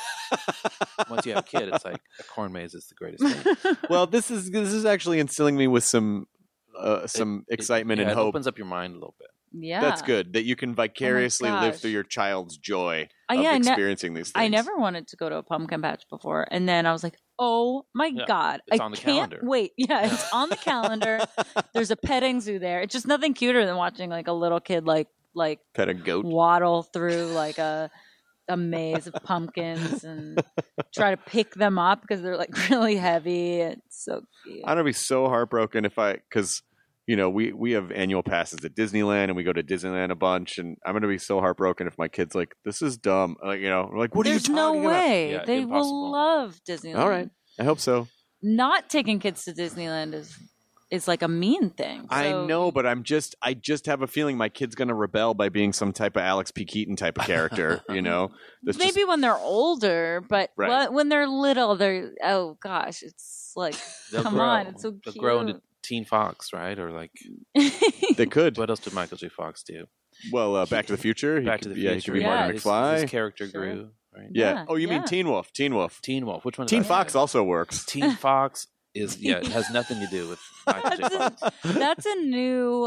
like, once you have a kid, it's like a corn maze is the greatest thing. Well, this is this is actually instilling me with some uh, some It- excitement yeah, and it hope. opens up your mind a little bit. Yeah. That's good that you can vicariously live gosh. through your child's joy Uh, of yeah, I ne- experiencing these things. I never wanted to go to a pumpkin patch before, and then I was like, "Oh my Yeah, god, it's I on the can't calendar." wait!" Yeah, it's on the calendar. There's a petting zoo there. It's just nothing cuter than watching like a little kid like like pet a goat. waddle through like a a maze of pumpkins and try to pick them up because they're like really heavy. It's so cute. I'm gonna be so heartbroken if I because you know we we have annual passes at Disneyland and we go to Disneyland a bunch, and I'm gonna be so heartbroken if my kid's like, "This is dumb." Like you know, we're like, "What There's are you no talking about?" way Yeah, they impossible. will love Disneyland. All right. I hope so. not taking kids to Disneyland is is like a mean thing. I So- know, but I'm just I just have a feeling my kid's gonna rebel by being some type of Alex P. Keaton type of character. You know, That's Maybe just- when they're older, but Right. wh- when they're little, they're oh gosh, it's like They'll come grow. on, it's so They'll cute. grow into Teen Fox, right? Or like, they could. what else did Michael J. Fox do? Well, uh, Back to the Future. He Back could to the be- Future. Yeah, he could be Yeah. Marty His- McFly. His, character Sure. grew, right? yeah. Yeah, Oh, you mean yeah. Teen Wolf? Teen Wolf. Teen Wolf. Which one? Teen is that? Fox also works. Teen Fox is yeah. It has nothing to do with Michael J. That's Fox. a, that's a new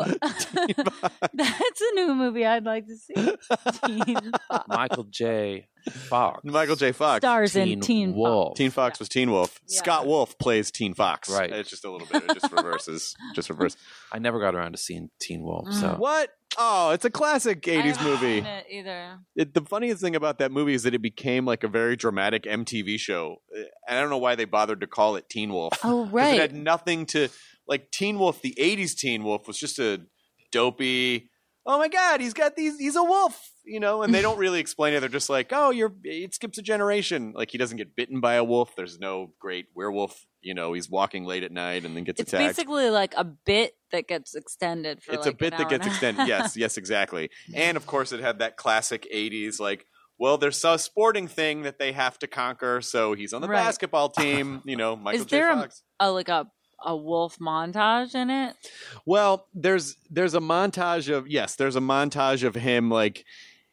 that's a new movie I'd like to see. Teen Fox. Michael J. Fox. Michael J. Fox. Stars in Teen Teen Wolf. Fox. Teen Fox was Teen Wolf. Yeah. Scott Wolf plays Teen Fox. Right. It's just a little bit. It just reverses. Just reverse. I never got around to seeing Teen Wolf. So What? Oh, it's a classic I eighties haven't movie. seen it either. It, the funniest thing about that movie is that it became like a very dramatic M T V show. And I don't know why they bothered to call it Teen Wolf. Oh 'Cause right. It had nothing to like Teen Wolf. The eighties Teen Wolf was just a dopey. Oh my God, he's got these. He's a wolf, you know. And they don't really explain it. They're just like, oh, you're. It skips a generation. Like he doesn't get bitten by a wolf. There's no great werewolf. You know, he's walking late at night and then gets It's attacked. basically like a bit that gets extended for It's like a bit an that hour gets and a extended. half. Yes, yes, exactly. And of course, it had that classic eighties like. Well, there's a sporting thing that they have to conquer, so he's on the Right. basketball team. You know, Michael Is J. there Fox. a, a like a a wolf montage in it? Well, there's there's a montage of yes, there's a montage of him like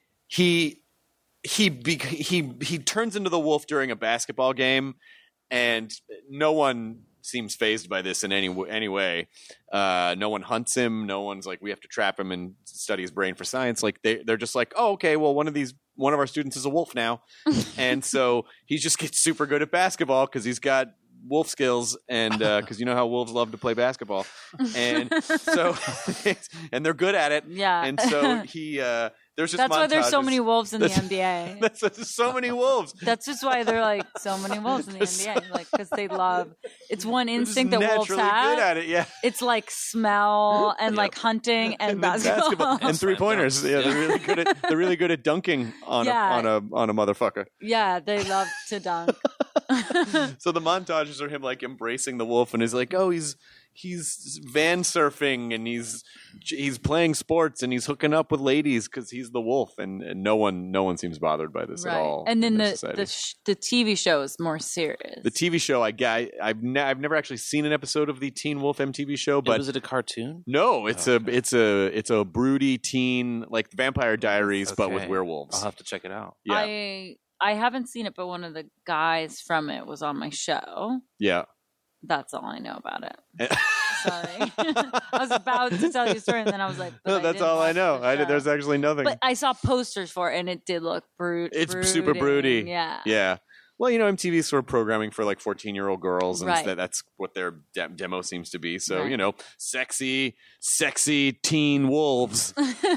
he he be, he he turns into the wolf during a basketball game, and no one seems phased by this in any w- any way. Uh, no one hunts him. No one's like we have to trap him and study his brain for science. Like they they're just like oh okay well one of these one of our students is a wolf now, and so he just gets super good at basketball because he's got wolf skills and because you know how wolves love to play basketball and so and they're good at it Yeah. and so he uh there's just That's why there's so montages. many wolves in the That's- N B A. that's, that's so many wolves. That's just why they're like so many wolves in the They're N B A, like because they love. It's one They're just instinct that wolves naturally have. good at it, yeah. It's like smell and like hunting and, then basketball. and three pointers. Yeah, they're really good at they're really good at dunking on Yeah. a on a on a motherfucker. Yeah, they love to dunk. So the montages are him like embracing the wolf, and he's like, oh, he's he's van surfing, and he's he's playing sports, and he's hooking up with ladies because he's the wolf, and, and no one no one seems bothered by this Right. at all. And then in their the society. the, sh- the T V show is more serious. The T V show, I guy, I've ne- I've never actually seen an episode of the Teen Wolf M T V show, but was it a cartoon? no, it's Oh, a it's a it's a broody teen like Vampire Diaries, but with Okay. werewolves. I'll have to check it out. Yeah, I I haven't seen it, but one of the guys from it was on my show. yeah. That's all I know about it. Sorry, I was about to tell you a story, and then I was like, but No, I that's didn't all I watch know. the I, show. there's actually nothing. But I saw posters for it, and it did look brute. It's super broody. Yeah. Yeah. Well, you know, M T V's sort of programming for like fourteen-year-old girls, and Right. that, that's what their de- demo seems to be. So, Right. you know, sexy, sexy teen wolves.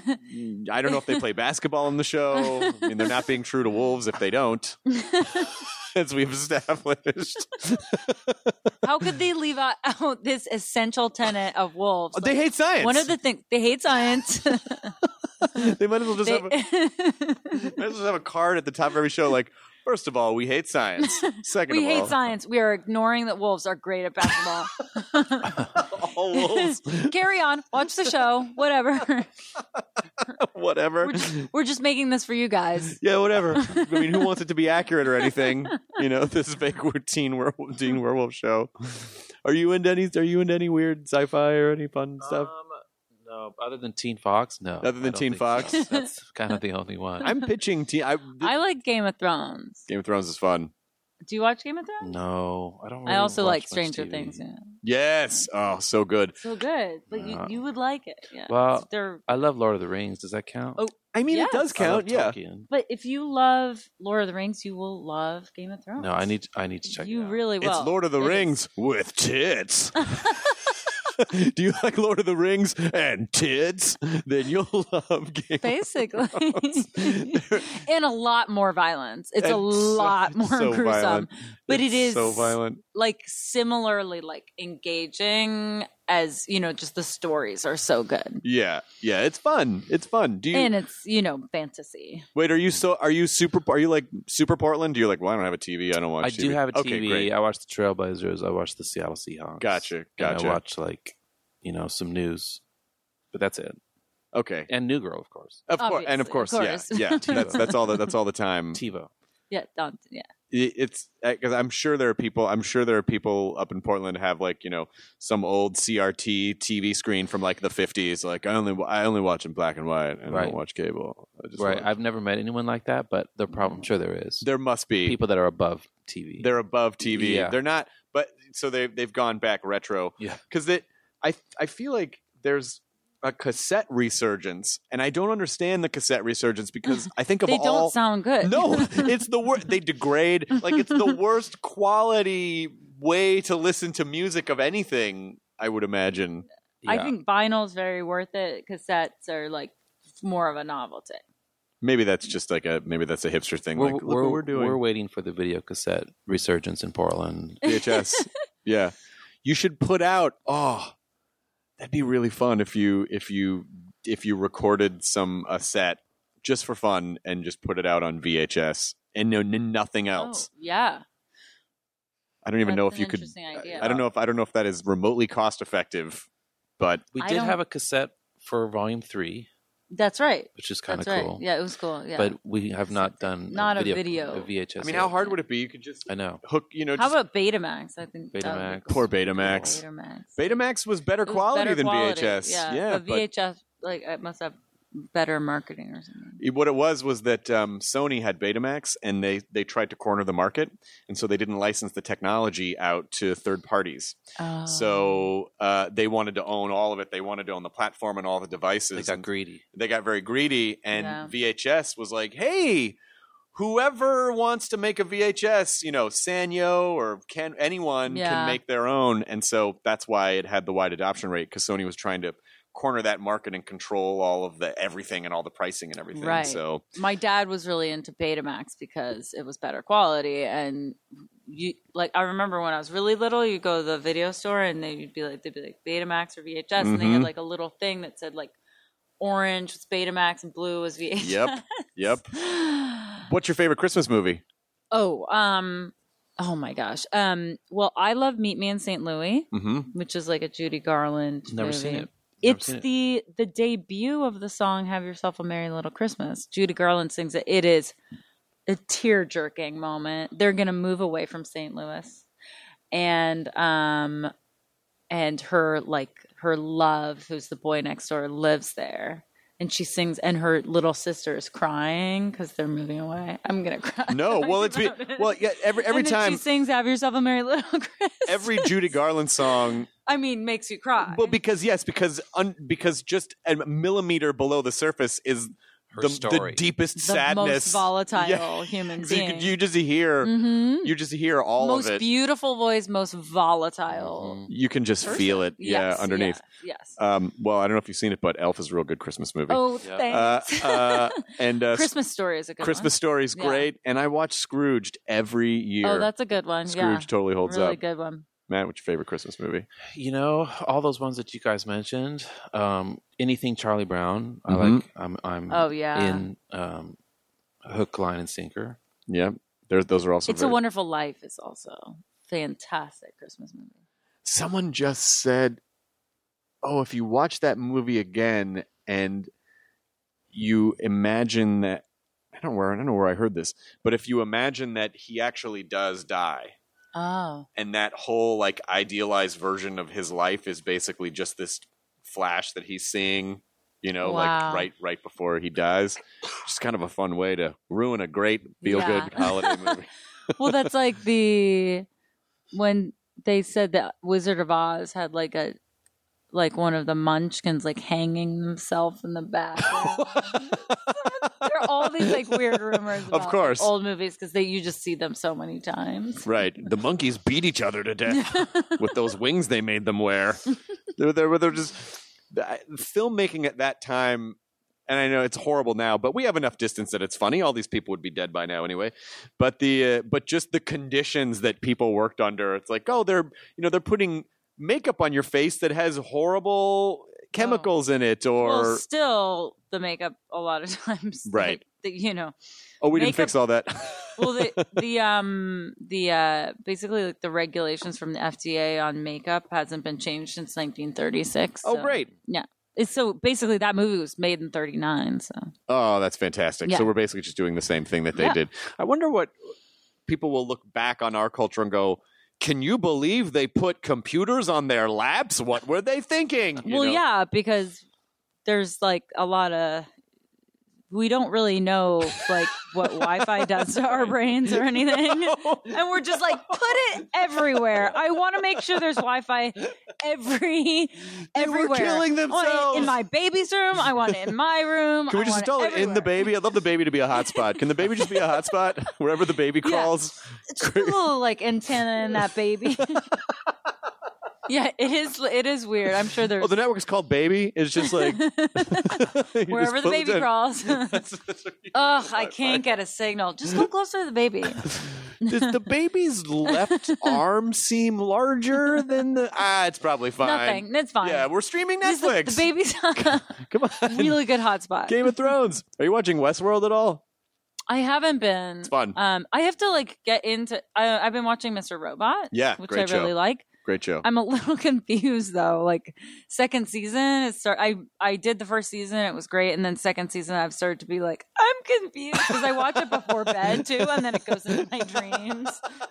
I don't know if they play basketball in the show. I mean, they're not being true to wolves if they don't, as we've established. How could they leave out, out this essential tenet of wolves? They hate science. One of the things they hate science. They might as well just They- have a, might as well have a card at the top of every show like, first of all, we hate science. Second we of hate all, science. We are ignoring that wolves are great at basketball. all wolves, Carry on. Watch the show. Whatever. whatever. We're just, we're just making this for you guys. Yeah, whatever. I mean, who wants it to be accurate or anything? You know, this fake teen werewolf, teen werewolf show. Are you into any? Are you into any weird sci-fi or any fun stuff? Um, no, other than Teen Fox, no. Other than I don't Teen think Fox? so. That's kind of the only one. I'm pitching. Teen, I, I like Game of Thrones. Game of Thrones is fun. Do you watch Game of Thrones? No, I don't. Really I also watch like much Stranger T V. Things. Yeah. Yes. Oh, so good. So good. But you, Uh, you would like it. Yeah. well, They're, I love Lord of the Rings. Does that count? Oh, I mean, Yes. it does I love count. Yeah. Tolkien. but if you love Lord of the Rings, you will love Game of Thrones. No, I need. I need to check. You it out. really will. It's Lord of the It is. Rings with tits. Do you like Lord of the Rings and tits? Then you'll love Game Basically. And a lot more violence. It's a It's so- lot it's more so gruesome. violent. But It's it is so violent. like similarly like engaging as, you know, just the stories are so good. Yeah, yeah, it's fun. It's fun. Do you And it's, you know, fantasy. wait? Are you so? Are you super? Are you like super Portland? Do you like? Well, I don't have a T V. I don't watch. I T do V. have a T V. Okay, great. I watch the Trailblazers. I watch the Seattle Seahawks. Gotcha, And gotcha. I watch like, you know, some news, but that's it. Okay, And New Girl, of course. of course, and of course, Obviously, of yeah, course. yeah. That's that's all. The, that's all the time. TiVo. Yeah, don't, yeah. It- It's because I'm sure there are people. I'm sure there are people up in Portland who have like you know some old C R T T V screen from like the fifties. Like I only I only watch in black and white and I Right. don't watch cable. I just Right. watch- I've never met anyone like that, but there probably, I'm sure there is. there must be People that are above T V. They're above T V. Yeah. They're not, but so they they've gone back retro. Yeah. because that I I feel like there's a cassette resurgence, and I don't understand the cassette resurgence because I think of They all. don't sound good. No, it's the worst. They degrade. Like it's the worst quality way to listen to music of anything. I would imagine. I Yeah. think vinyl's very worth it. Cassettes are like more of a novelty. Maybe that's just like a maybe that's a hipster thing. We're, like look we're, what we're doing. we're waiting for the video cassette resurgence in Portland. V H S. Yeah, you should put out. Oh, that'd be really fun if you if you if you recorded some a set just for fun and just put it out on V H S and no n- nothing else. Oh, yeah. I don't even know That's if you an could. interesting idea. I don't know if I don't know if that is remotely cost effective, but We I did don't- have a cassette for Volume Three, That's right. which is kind of That's right. cool. Yeah, it was cool. Yeah. But we have not done Not a video, video. a V H S. I mean, yet. how hard would it be? You could just I know. hook. You know, How just, about Betamax? I think that would be Betamax. cool. poor Betamax? Betamax. Betamax was better It was quality better than quality, V H S. Yeah, but but V H S like it must have better marketing or something. it- what it was was that um, Sony had Betamax, and they they tried to corner the market, and so they didn't license the technology out to third parties. Oh. So uh, they wanted to own all of it. They wanted to own the platform and all the devices. They got and greedy. they got very greedy, and Yeah. V H S was like, "Hey, whoever wants to make a V H S, you know, Sanyo or can anyone Yeah. can make their own." And so that's why it had the wide adoption rate, because Sony was trying to corner that market and control all of the everything and all the pricing and everything. Right. So My dad was really into Betamax because it was better quality, and you like I remember when I was really little, you go to the video store and they'd be like they'd be like Betamax or V H S, and they Mhm. had like a little thing that said like orange was Betamax and blue was V H S. Yep. Yep. What's your favorite Christmas movie? Oh, um, oh my gosh. Um, well, I love Meet Me in Saint Louis, Mm-hmm. which is like a Judy Garland. Never movie. seen it. Never It's seen it. the the debut of the song "Have Yourself a Merry Little Christmas." Judy Garland sings it. It is a tear jerking moment. They're gonna move away from Saint Louis, and um, and her like her love, who's the boy next door, lives there. And she sings, and her little sister is crying because they're moving away. I'm gonna cry. No, well, it's be, about it. well, yeah. Every every And then time, she sings "Have Yourself a Merry Little Christmas." every Judy Garland song. I mean, makes you cry. Well, because yes, because un, because just a millimeter below the surface is Her the, the story. deepest the sadness. most volatile Yeah. human So you, being. could- you just hear Mhm. you just hear all most of it. beautiful voice, most volatile. You can just person. feel it, yeah, Yes, underneath. yeah, yes. Um, well, I don't know if you've seen it, but Elf is a real good Christmas movie. Oh, uh, thanks. uh, and uh, Christmas Story is a good Christmas one. Story is Yeah. great, and I watch Scrooged every year. Oh, that's a good one. Scrooge yeah. totally holds really up. good one. Matt, what's your favorite Christmas movie? You know, all those ones that you guys mentioned. Um, anything Charlie Brown. I Mhm. like. I'm. I'm. Oh, yeah. In um, hook, line, and sinker. Yeah, there's those are also. It's very- a Wonderful Life is also fantastic Christmas movie. Someone just said, "Oh, if you watch that movie again and you imagine that I don't know where I don't know where I heard this, but if you imagine that he actually does die, Oh, and that whole like idealized version of his life is basically just this flash that he's seeing, you know, Wow. like right right before he dies, just kind of a fun way to ruin a great feel good Yeah. holiday movie." well, that's like the when they said that Wizard of Oz had like a like one of the Munchkins like hanging themselves in the bathroom. There are all these like weird rumors about course. like, old movies because they you just see them so many times. Right. The monkeys beat each other to death with those wings they made them wear. They're, they're, they're just the, filmmaking at that time. And I know it's horrible now, but we have enough distance that it's funny. All these people would be dead by now anyway. But the uh, but just the conditions that people worked under. It's like, oh, they're you know they're putting makeup on your face that has horrible chemicals in it, or Well, still the makeup a lot of times. Right. The, you know. oh, we didn't makeup- fix all that. Well, the the um the uh basically like the regulations from the F D A on makeup hasn't been changed since nineteen thirty-six. Oh, so- great. Yeah. It's so basically that movie was made in thirty-nine. So Oh, that's fantastic. Yeah. So we're basically just doing the same thing that they Yeah. did. I wonder what people will look back on our culture and go, can you believe they put computers on their laps? What were they thinking? You well, know? yeah, because there's like a lot of we don't really know like what Wi-Fi does to our brains or anything, and we're just like put it everywhere. I want to make sure there's Wi-Fi every everywhere. killing I want it themselves. in my baby's room. I want it in my room. Can we I just want install it in the everywhere. baby? I'd love the baby to be a hotspot. Can the baby just be a hotspot wherever the baby Yeah. crawls? Just a little like antenna in that baby. Yeah, it is. It is weird. I'm sure there's Oh, the network is called Baby. It's just like wherever the baby crawls. Ugh, I can't get a signal. Just go closer to the baby. Does the baby's left arm seem larger than the? Ah, it's probably fine. Nothing. It's fine. Yeah, we're streaming This is the- Netflix. The baby's Come on. really good hotspot. Game of Thrones. Are you watching Westworld at all? I haven't been. It's fun. Um, I have to like get into. I, I've been watching Mister Robot. Yeah, which great I really show. like. Great show. I'm a little confused though. Like second season, it start. I I did the first season, it was great, and then second season, I've started to be like, I'm confused because I watch it before bed too, and then it goes into my dreams.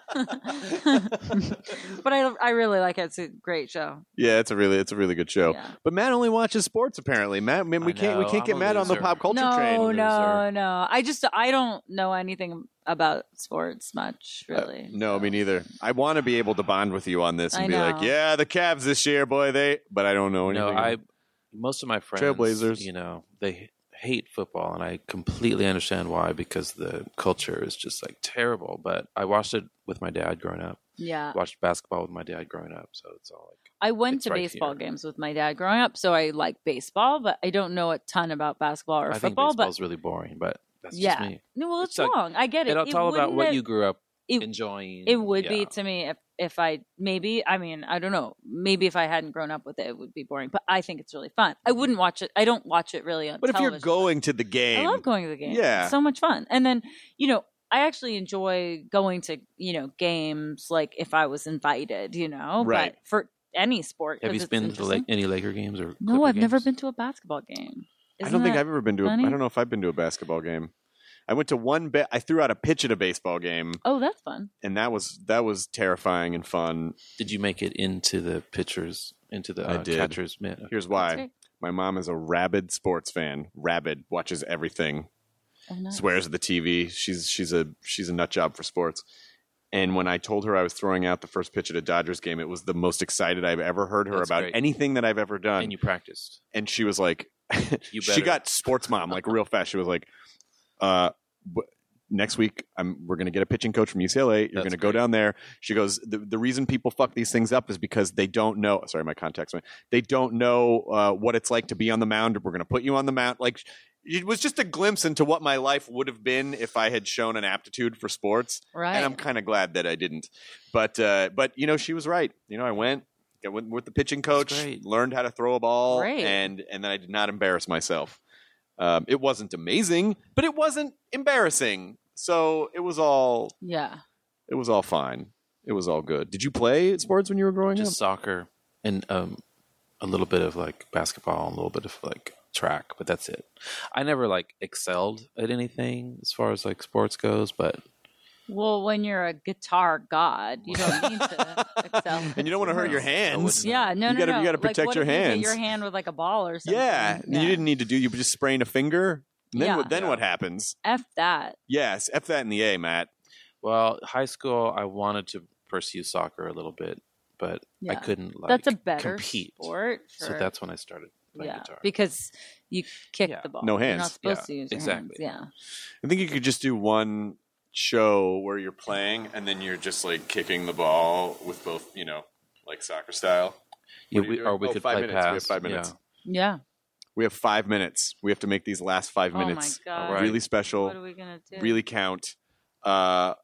But I I really like it. It's a great show. Yeah, it's a really it's a really good show. Yeah. But Matt only watches sports apparently. Matt, I mean, we I can't we know, can't get I'm a Matt on the loser. pop culture no, train. no, no. I just I don't know anything about sports much, really. Uh, no, me neither. I want to be able to bond with you on this and I be like, know. yeah, the Cavs this year, boy, they. But I don't know anything. No, I most of my friends, Trailblazers. you know, they hate football, and I completely understand why, because the culture is just like terrible. But I watched it with my dad growing up. Yeah. Watched basketball with my dad growing up, so it's all like I went It's to right baseball here. games with my dad growing up, so I like baseball, but I don't know a ton about basketball or I think football. baseball's But really boring, but that's yeah, just me. no, well, it's, It's like- long. I get it. It's all about wouldn't what have- you grew up it- enjoying. It would be Yeah. to me if if I maybe I mean I don't know maybe if I hadn't grown up with it, it would be boring. But I think it's really fun. I wouldn't watch it. I don't watch it really on. but if you're television. going to the game, I love going to the game. Yeah. It's so much fun. And then, you know, I actually enjoy going to, you know, games like if I was invited, you know, Right. but for any sport. Have 'cause you it's been to the, like, interesting. any Laker games or? No, Clipper I've never games? been to a basketball game. I Isn't don't think that I've ever been to. A, funny? I don't know if I've been to a basketball game. I went to one. Ba- I threw out a pitch at a baseball game, Oh, that's fun. and that was that was terrifying and fun. Did you make it into the pitchers, into the I uh, did. catchers? mitt? Here's That's why: great. my mom is a rabid sports fan. Rabid, watches everything. Oh, nice. Swears at the T V. She's she's a she's a nut job for sports. And when I told her I was throwing out the first pitch at a Dodgers game, it was the most excited I've ever heard her That's about great. anything that I've ever done. And you practiced. And she was like, You she better. got sports mom like real fast. She was like, uh, w- next week I'm we're gonna get a pitching coach from U C L A. You're That's gonna go great. down there. She goes, the, the reason people fuck these things up is because they don't know. Sorry, my contacts went. They don't know uh, what it's like to be on the mound. We're gonna put you on the mound. Like it was just a glimpse into what my life would have been if I had shown an aptitude for sports. Right. And I'm kind of glad that I didn't. But uh, but you know, she was right. You know, I went. I went with the pitching coach, great. learned how to throw a ball, Great. and and then I did not embarrass myself. Um, it wasn't amazing, but it wasn't embarrassing. So it was all Yeah. it was all fine. It was all good. Did you play sports when you were growing Just up? soccer and um, a little bit of like basketball and a little bit of like track, but that's it. I never like excelled at anything as far as like sports goes, but Well, when you're a guitar god, you don't need to excel. And you don't want to hurt your hands. Yeah, no, You no, gotta- no. you gotta Like, protect what your if you hit hands. your hand with like a ball or something. Yeah, you didn't need to do. You just sprain a finger. And then Yeah. what? Then Yeah. what happens? F that. Yes, f that in the A, Matt. well, high school I wanted to pursue soccer a little bit, but I Yeah. couldn't like That's a better compete. sport. So for- that's when I started playing yeah, guitar. because you kick Yeah. the ball. No You're hands. not supposed Yeah, to use your exactly. hands. I think you could just do one show where you're playing and then you're just like kicking the ball with both, you know, like soccer style. yeah, What are you we, doing? or we Oh, could five play minutes. We have pass. five minutes. Yeah. Yeah. We have five minutes. We have to make these last five Oh my minutes God. All right. really special, What are we gonna do? really count. Uh,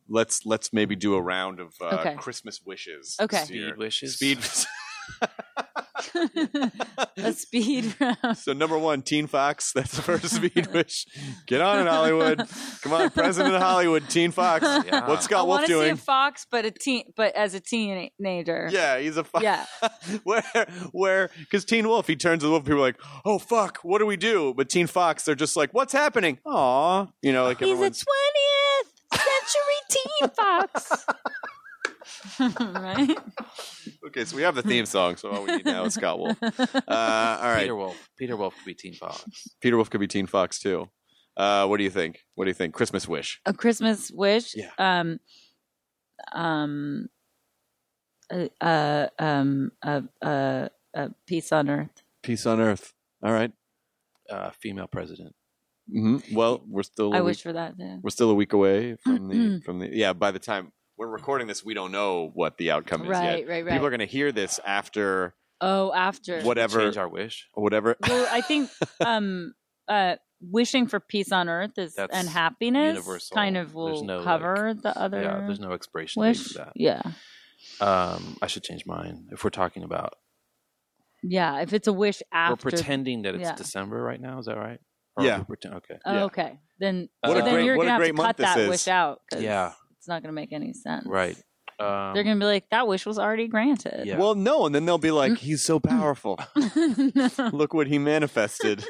let's let's maybe do a round of uh, Okay. Christmas wishes. Okay. this year. Speed wishes. Speed. A speed round. So number one, Teen Fox. That's the first speed wish. Get on it, Hollywood. Come on, President of Hollywood, Teen Fox. Yeah. What's Scott I Wolf want to see doing? a fox, but a teen, but as a teenager. Yeah, he's a fox. Yeah. where, where, because Teen Wolf, he turns to the wolf. People are like, "Oh fuck, what do we do?" But Teen Fox, they're just like, "What's happening?" Aw, you know, like He's a everyone's. twentieth century teen fox. Right? Okay, so we have the theme song. So all we need now is Scott Wolf. Uh, all right, Peter Wolf. Peter Wolf could be Teen Fox. Peter Wolf could be Teen Fox too. Uh, what do you think? What do you think? Christmas wish. A Christmas wish. Yeah. Um. Um. Uh. uh um. Uh. Uh. uh peace on earth. Peace on Earth. All right. Uh, female president. Mm-hmm. Well, we're still. I a wish week, for that. Too. we're still a week away from the from the. Yeah, by the time we're recording this, we don't know what the outcome is Right, yet. right, right. People are going to hear this after Oh, after whatever. Change our wish. Whatever. Well, I think um uh wishing for peace on earth is That's and happiness universal. kind of There's will no, cover the other Yeah, there's no expiration date wish. for that. Yeah. Um, I should change mine. If we're talking about, Yeah. If it's a wish after we're pretending that it's yeah. December right now. Is that right? Or Yeah. we pretend, okay. Oh, Yeah. okay. Then, What so a then great- you're what a gonna have great to month cut this that is. wish out. 'Cause Yeah. it's not gonna make any sense. Right. Um, They're gonna be like, that wish was already granted. Yeah. Well, no, and then they'll be like, "He's so powerful. Look what he manifested."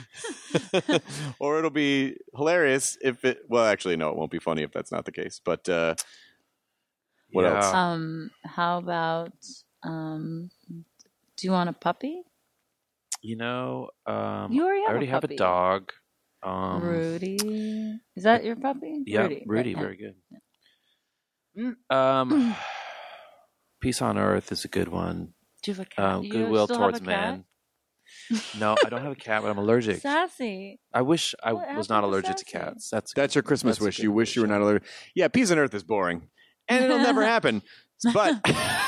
Or it'll be hilarious if it. Well, actually, no, it won't be funny if that's not the case. But uh, what Yeah. else? Um. How about um? Do you want a puppy, You know, um, You already I have a already have a puppy. dog. Um, Rudy? Is that your puppy? Yeah, Rudy. Rudy, right, very good. Um, Peace on Earth is a good one. Do you have a cat? Um, You goodwill still have towards a cat? men. No, I don't have a cat, but I'm allergic. Sassy. I wish I What was not happened to allergic to Sassy? cats. That's That's your Christmas that's a wish. good You wish you were not allergic. Yeah, peace on Earth is boring, and it'll never happen. But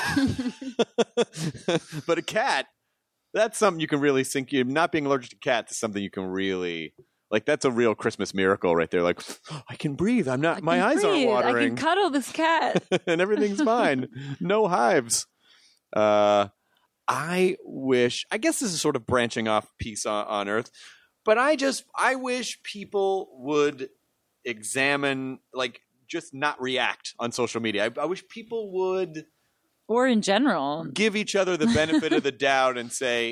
but a cat, that's something you can really sink. You not being allergic to cats is something you can really like. That's a real Christmas miracle right there. Like I can breathe. I'm not. I my can eyes breathe. aren't I watering. can cuddle this cat. And everything's fine. No hives. Uh, I wish, I guess this is sort of branching off peace on, on Earth, but I just, I wish people would examine, like, just not react on social media. I, I wish people would Or in general. give each other the benefit of the doubt and say,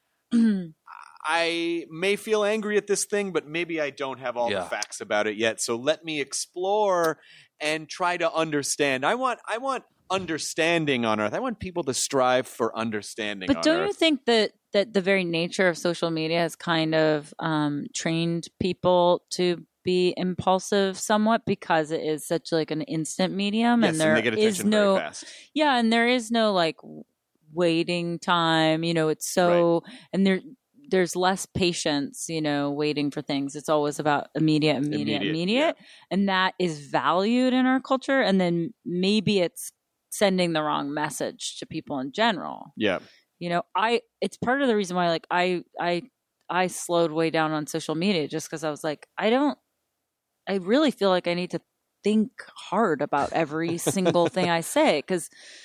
I may feel angry at this thing, but maybe I don't have all Yeah. the facts about it yet. So let me explore and try to understand. I want I want understanding on Earth. I want people to strive for understanding But on don't Earth. you think that, that the very nature of social media has kind of um, trained people to be impulsive somewhat because it is such like an instant medium, Yes, and there they get is attention no very fast. yeah, and there is no like waiting time. You know, it's so and there there's less patience. You know, waiting for things. It's always about immediate, immediate, Immediate, immediate, and that is valued in our culture. And then maybe it's sending the wrong message to people in general. Yeah. You know, I it's part of the reason why like I I I slowed way down on social media just because I was like, I don't I really feel like I need to think hard about every single thing I say because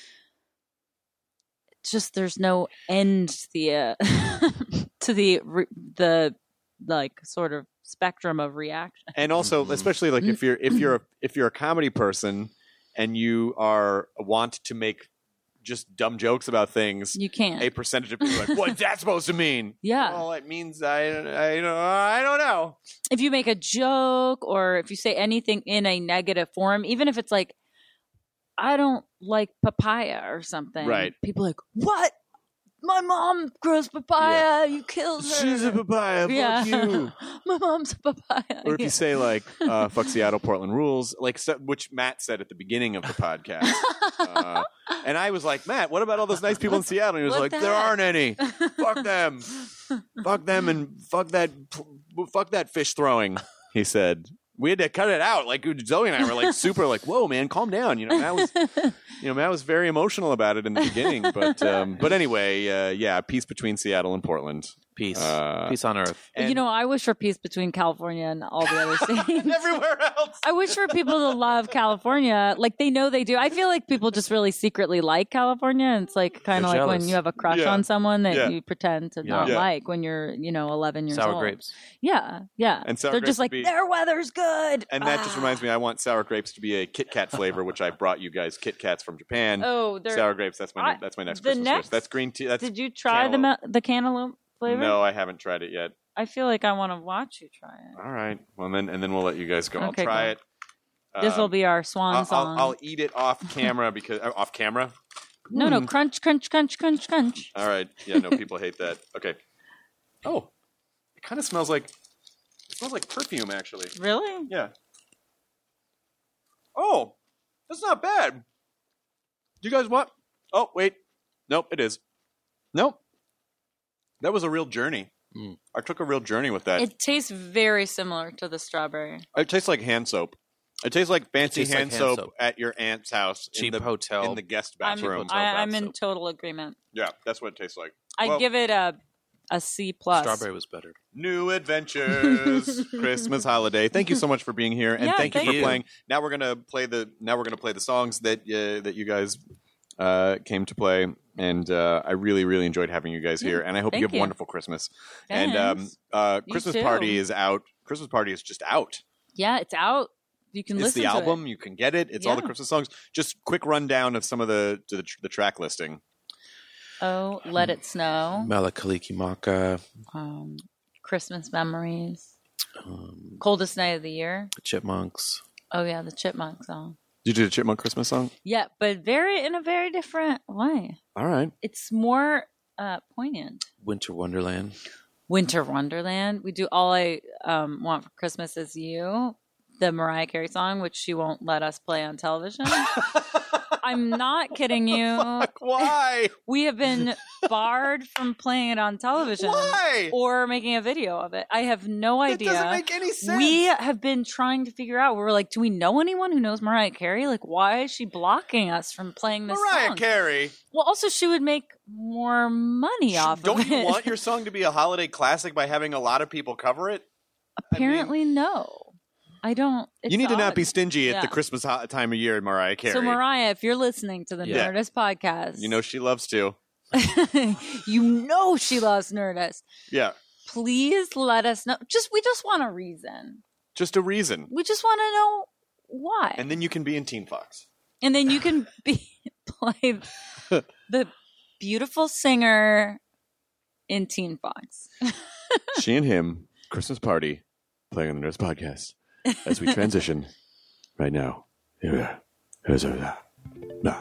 it's just there's no end to the uh, to the re- the like sort of spectrum of reaction. And also, especially like if you're if you're if you're a comedy person and you are want to make just dumb jokes about things, You can't. a percentage of people are like, what's that supposed to mean? Yeah. Well, it means I I don't I don't know. If you make a joke or if you say anything in a negative form, even if it's like, I don't like papaya or something. Right. People are like, what? My mom grows papaya. You killed her. She's a papaya. Yeah. Fuck you. My mom's a papaya. Or if Yeah. you say like uh, "fuck Seattle, Portland rules," like so, which Matt said at the beginning of the podcast, uh, and I was like, "Matt, what about all those nice people in Seattle?" And he was What's like, "There that?" aren't any. Fuck them. Fuck them, and fuck that. Fuck that fish throwing." He said. We had to cut it out. Like Zoe and I were like super like, "Whoa, man, calm down." You know, Matt was, you know, Matt was very emotional about it in the beginning. But, um, but anyway, uh, yeah, peace between Seattle and Portland. Peace. Uh, Peace on earth. you know, I wish for peace between California and all the other states. Everywhere else. I wish for people to love California. Like they know they do. I feel like people just really secretly like California. And it's like kind of They're like when jealous. you have a crush Yeah. on someone that Yeah. you pretend to Yeah. not Yeah. like when you're, you know, eleven years Sour old. grapes. Yeah, yeah. And sour They're grapes just like would be- their weather's good. And that just Ah. reminds me, I want sour grapes to be a Kit Kat flavor, which I brought you guys Kit Kats from Japan. Oh, they're sour grapes. That's my I- that's my next the Christmas next- wish. That's green tea. That's Did you try the cantaloupe. mel- the cantaloupe flavor? No, I haven't tried it yet. I feel like I want to watch you try it. All right. Well, then and then we'll let you guys go. Okay, I'll try cool. it. This will Um, be our swan I'll, song. I'll, I'll eat it off camera because uh, off camera. no, no, crunch, crunch, crunch, crunch, crunch. All right. Yeah. No, people hate that. Okay. Oh, it kind of smells like it smells like perfume, actually. Really? Yeah. Oh, that's not bad. Do you guys want? Oh, wait. Nope, it is. Nope. That was a real journey. Mm. I took a real journey with that. It, It tastes very similar to the strawberry. tastes like hand soap. It tastes like fancy tastes like hand, hand soap, soap. at your aunt's house Cheap in the hotel. in the guest I'm, bathroom. hotel I, I'm bath in soap. total agreement. Yeah, that's what it tastes like. I Well, give it a a C plus. Strawberry was better. New adventures, Christmas holiday. Thank you so much for being here, and Yeah, thank you thank for you. playing. Now we're gonna play the. Now we're gonna play the songs that uh, that you guys uh, came to play, and uh, I really, really enjoyed having you guys here. And I hope you thank have a you. wonderful Christmas. And um, Thanks. uh, You Christmas too. party is out. Christmas party is just out. Yeah, it's out. You can It's listen the to album. it. You can get it. It's all the Yeah. Christmas songs. Just quick rundown of some of the the, the track listing. Oh, Let It Snow. Malakalikimaka, Um, Christmas Memories. um, Coldest Night of the Year. Chipmunks. Oh yeah, the Chipmunk song. Did you do the Chipmunk Christmas song? Yeah, but very in a very different way. All right. It's more uh, poignant. Winter Wonderland. Winter Wonderland. We do All I um, Want for Christmas Is You, the Mariah Carey song, which she won't let us play on television. I'm not kidding you. Why? We have been barred from playing it on television Why? or making a video of it. I have no That idea. doesn't make any sense. We have been trying to figure out. We're like, do we know anyone who knows Mariah Carey? Like, why is she blocking us from playing this Mariah song? Carey. Well, also, she would make more money off Don't of you it. want your song to be a holiday classic by having a lot of people cover it? Apparently, no. I don't. It's you need to not odd. be stingy at the Yeah. Christmas ho- time of year, Mariah Carey. So, Mariah, if you're listening to the Yeah. Nerdist podcast, You know she loves to. you know she loves Nerdist. Yeah. Please let us know. Just we just want a reason. Just a reason. We just want to know why, And then you can be in Teen Fox. and then you can be play the beautiful singer in Teen Fox. She and him, Christmas party, playing on the Nerdist podcast. As we transition right now. Here we are. Here's our. Nah.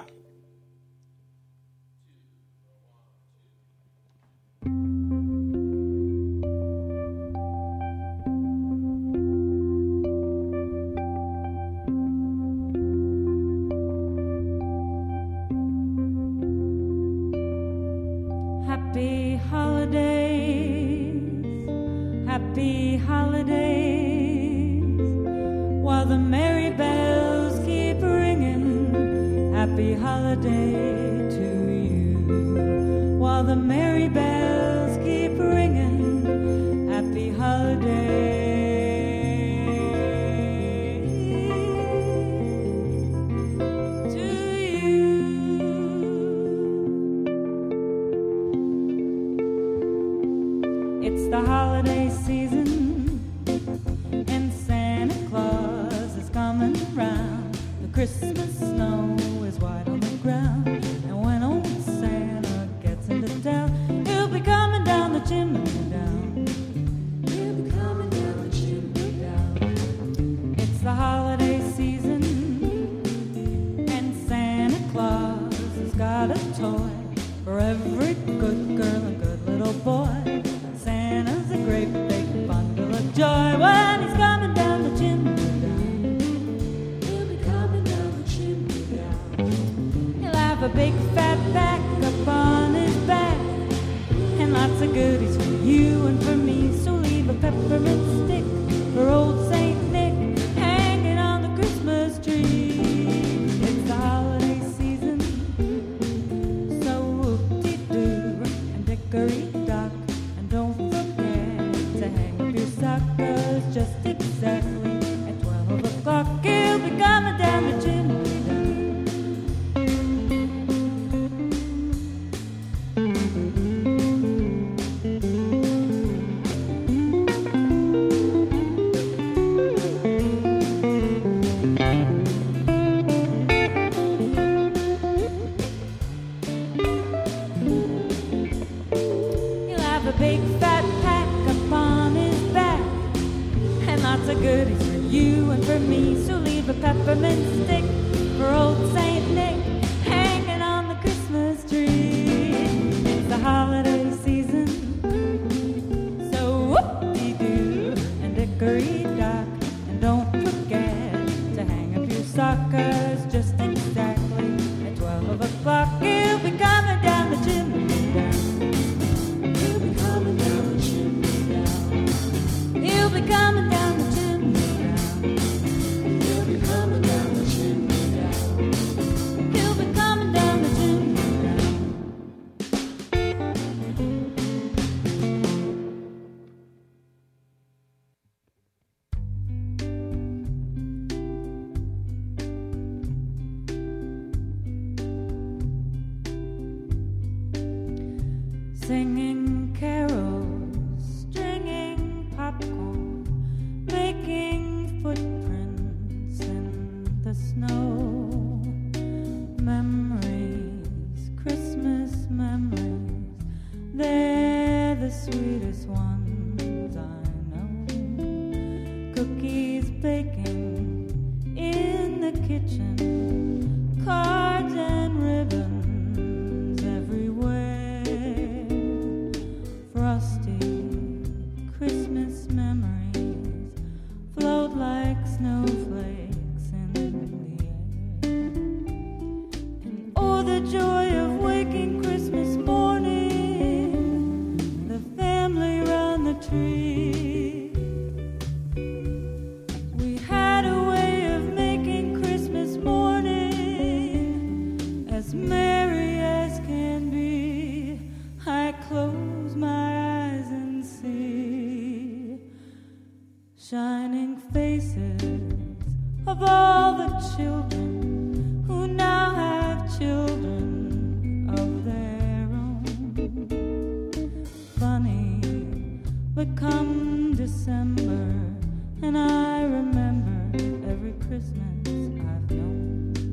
Happy holidays, happy holidays, while the merry bells keep ringing. Happy holiday to you, while the merry bells keep ringing. Happy holiday to you. It's the holiday season, and Santa Claus is coming around. The Christmas snow is white on the ground, and when old Santa gets into town, he'll be coming down the chimney down. He'll be coming down the chimney down. It's the holiday season, and Santa Claus has got a toy for every good girl and good little boy. Santa's a great big bundle of joy when he's coming down the chimney down. He'll be coming down the chimney down. He'll have a big fat pack upon his back, and lots of goodies for you and for me. So leave a peppermint stick for old Saint Nick hanging on the Christmas tree. It's the holiday season, so whoop-de-doo and dickory-dock, and don't peppermint stick for old Saint Nick hanging on the Christmas tree. It's the holiday season, so whoop-de-doo and dickory-dock. And don't forget to hang up your suckers just exactly at twelve o'clock. He'll be coming down the chimney down. He'll be coming down the chimney down. He'll be coming down the chimney down. He'll be coming down the chimney down. He'll be coming down the chimney singing carols, stringing popcorn, making footprints in the snow. Memories, Christmas memories, they're the sweetest ones I know. Cookies baking in the kitchen, cards and ribbons everywhere. Frosty Christmas memories float like snowflakes in the air. And oh, the joy of waking Christmas morning, the family round the tree. We had a way of making Christmas morning as merry as can be. I close my eyes and see shining faces of all the children who now have children of their own. Funny, but come December, and I remember every Christmas I've known.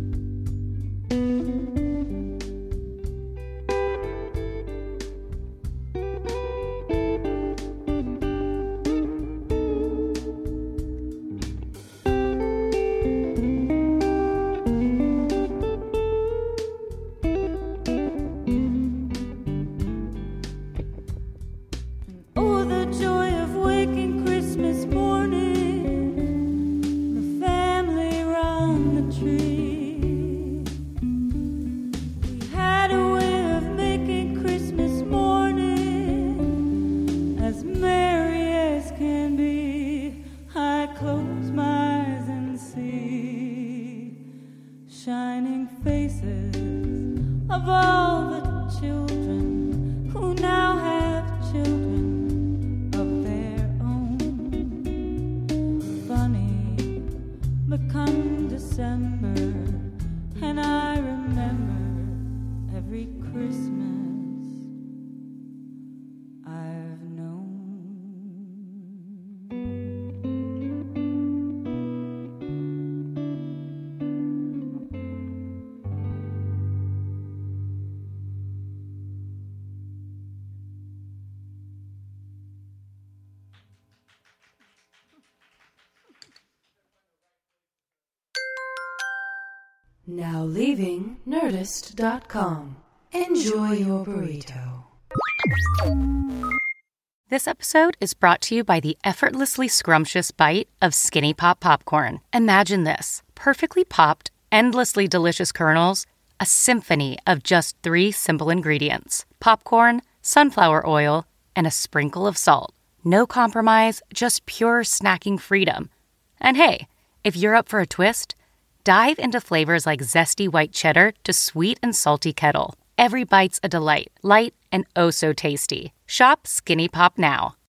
Oh, the joy of waking Christmas morning, the family round the tree. We had a way of making Christmas morning as merry as can be. I close my eyes and see shining faces of all the children who now have children of their own. Funny, but come December, and I remember every Christmas I've known. Now leaving Nerdist dot com. Enjoy your burrito. This episode is brought to you by the effortlessly scrumptious bite of Skinny Pop Popcorn. Imagine this: perfectly popped, endlessly delicious kernels, a symphony of just three simple ingredients: popcorn, sunflower oil, and a sprinkle of salt. No compromise, just pure snacking freedom. And hey, if you're up for a twist, dive into flavors like zesty white cheddar to sweet and salty kettle. Every bite's a delight, light and oh so tasty. Shop Skinny Pop now.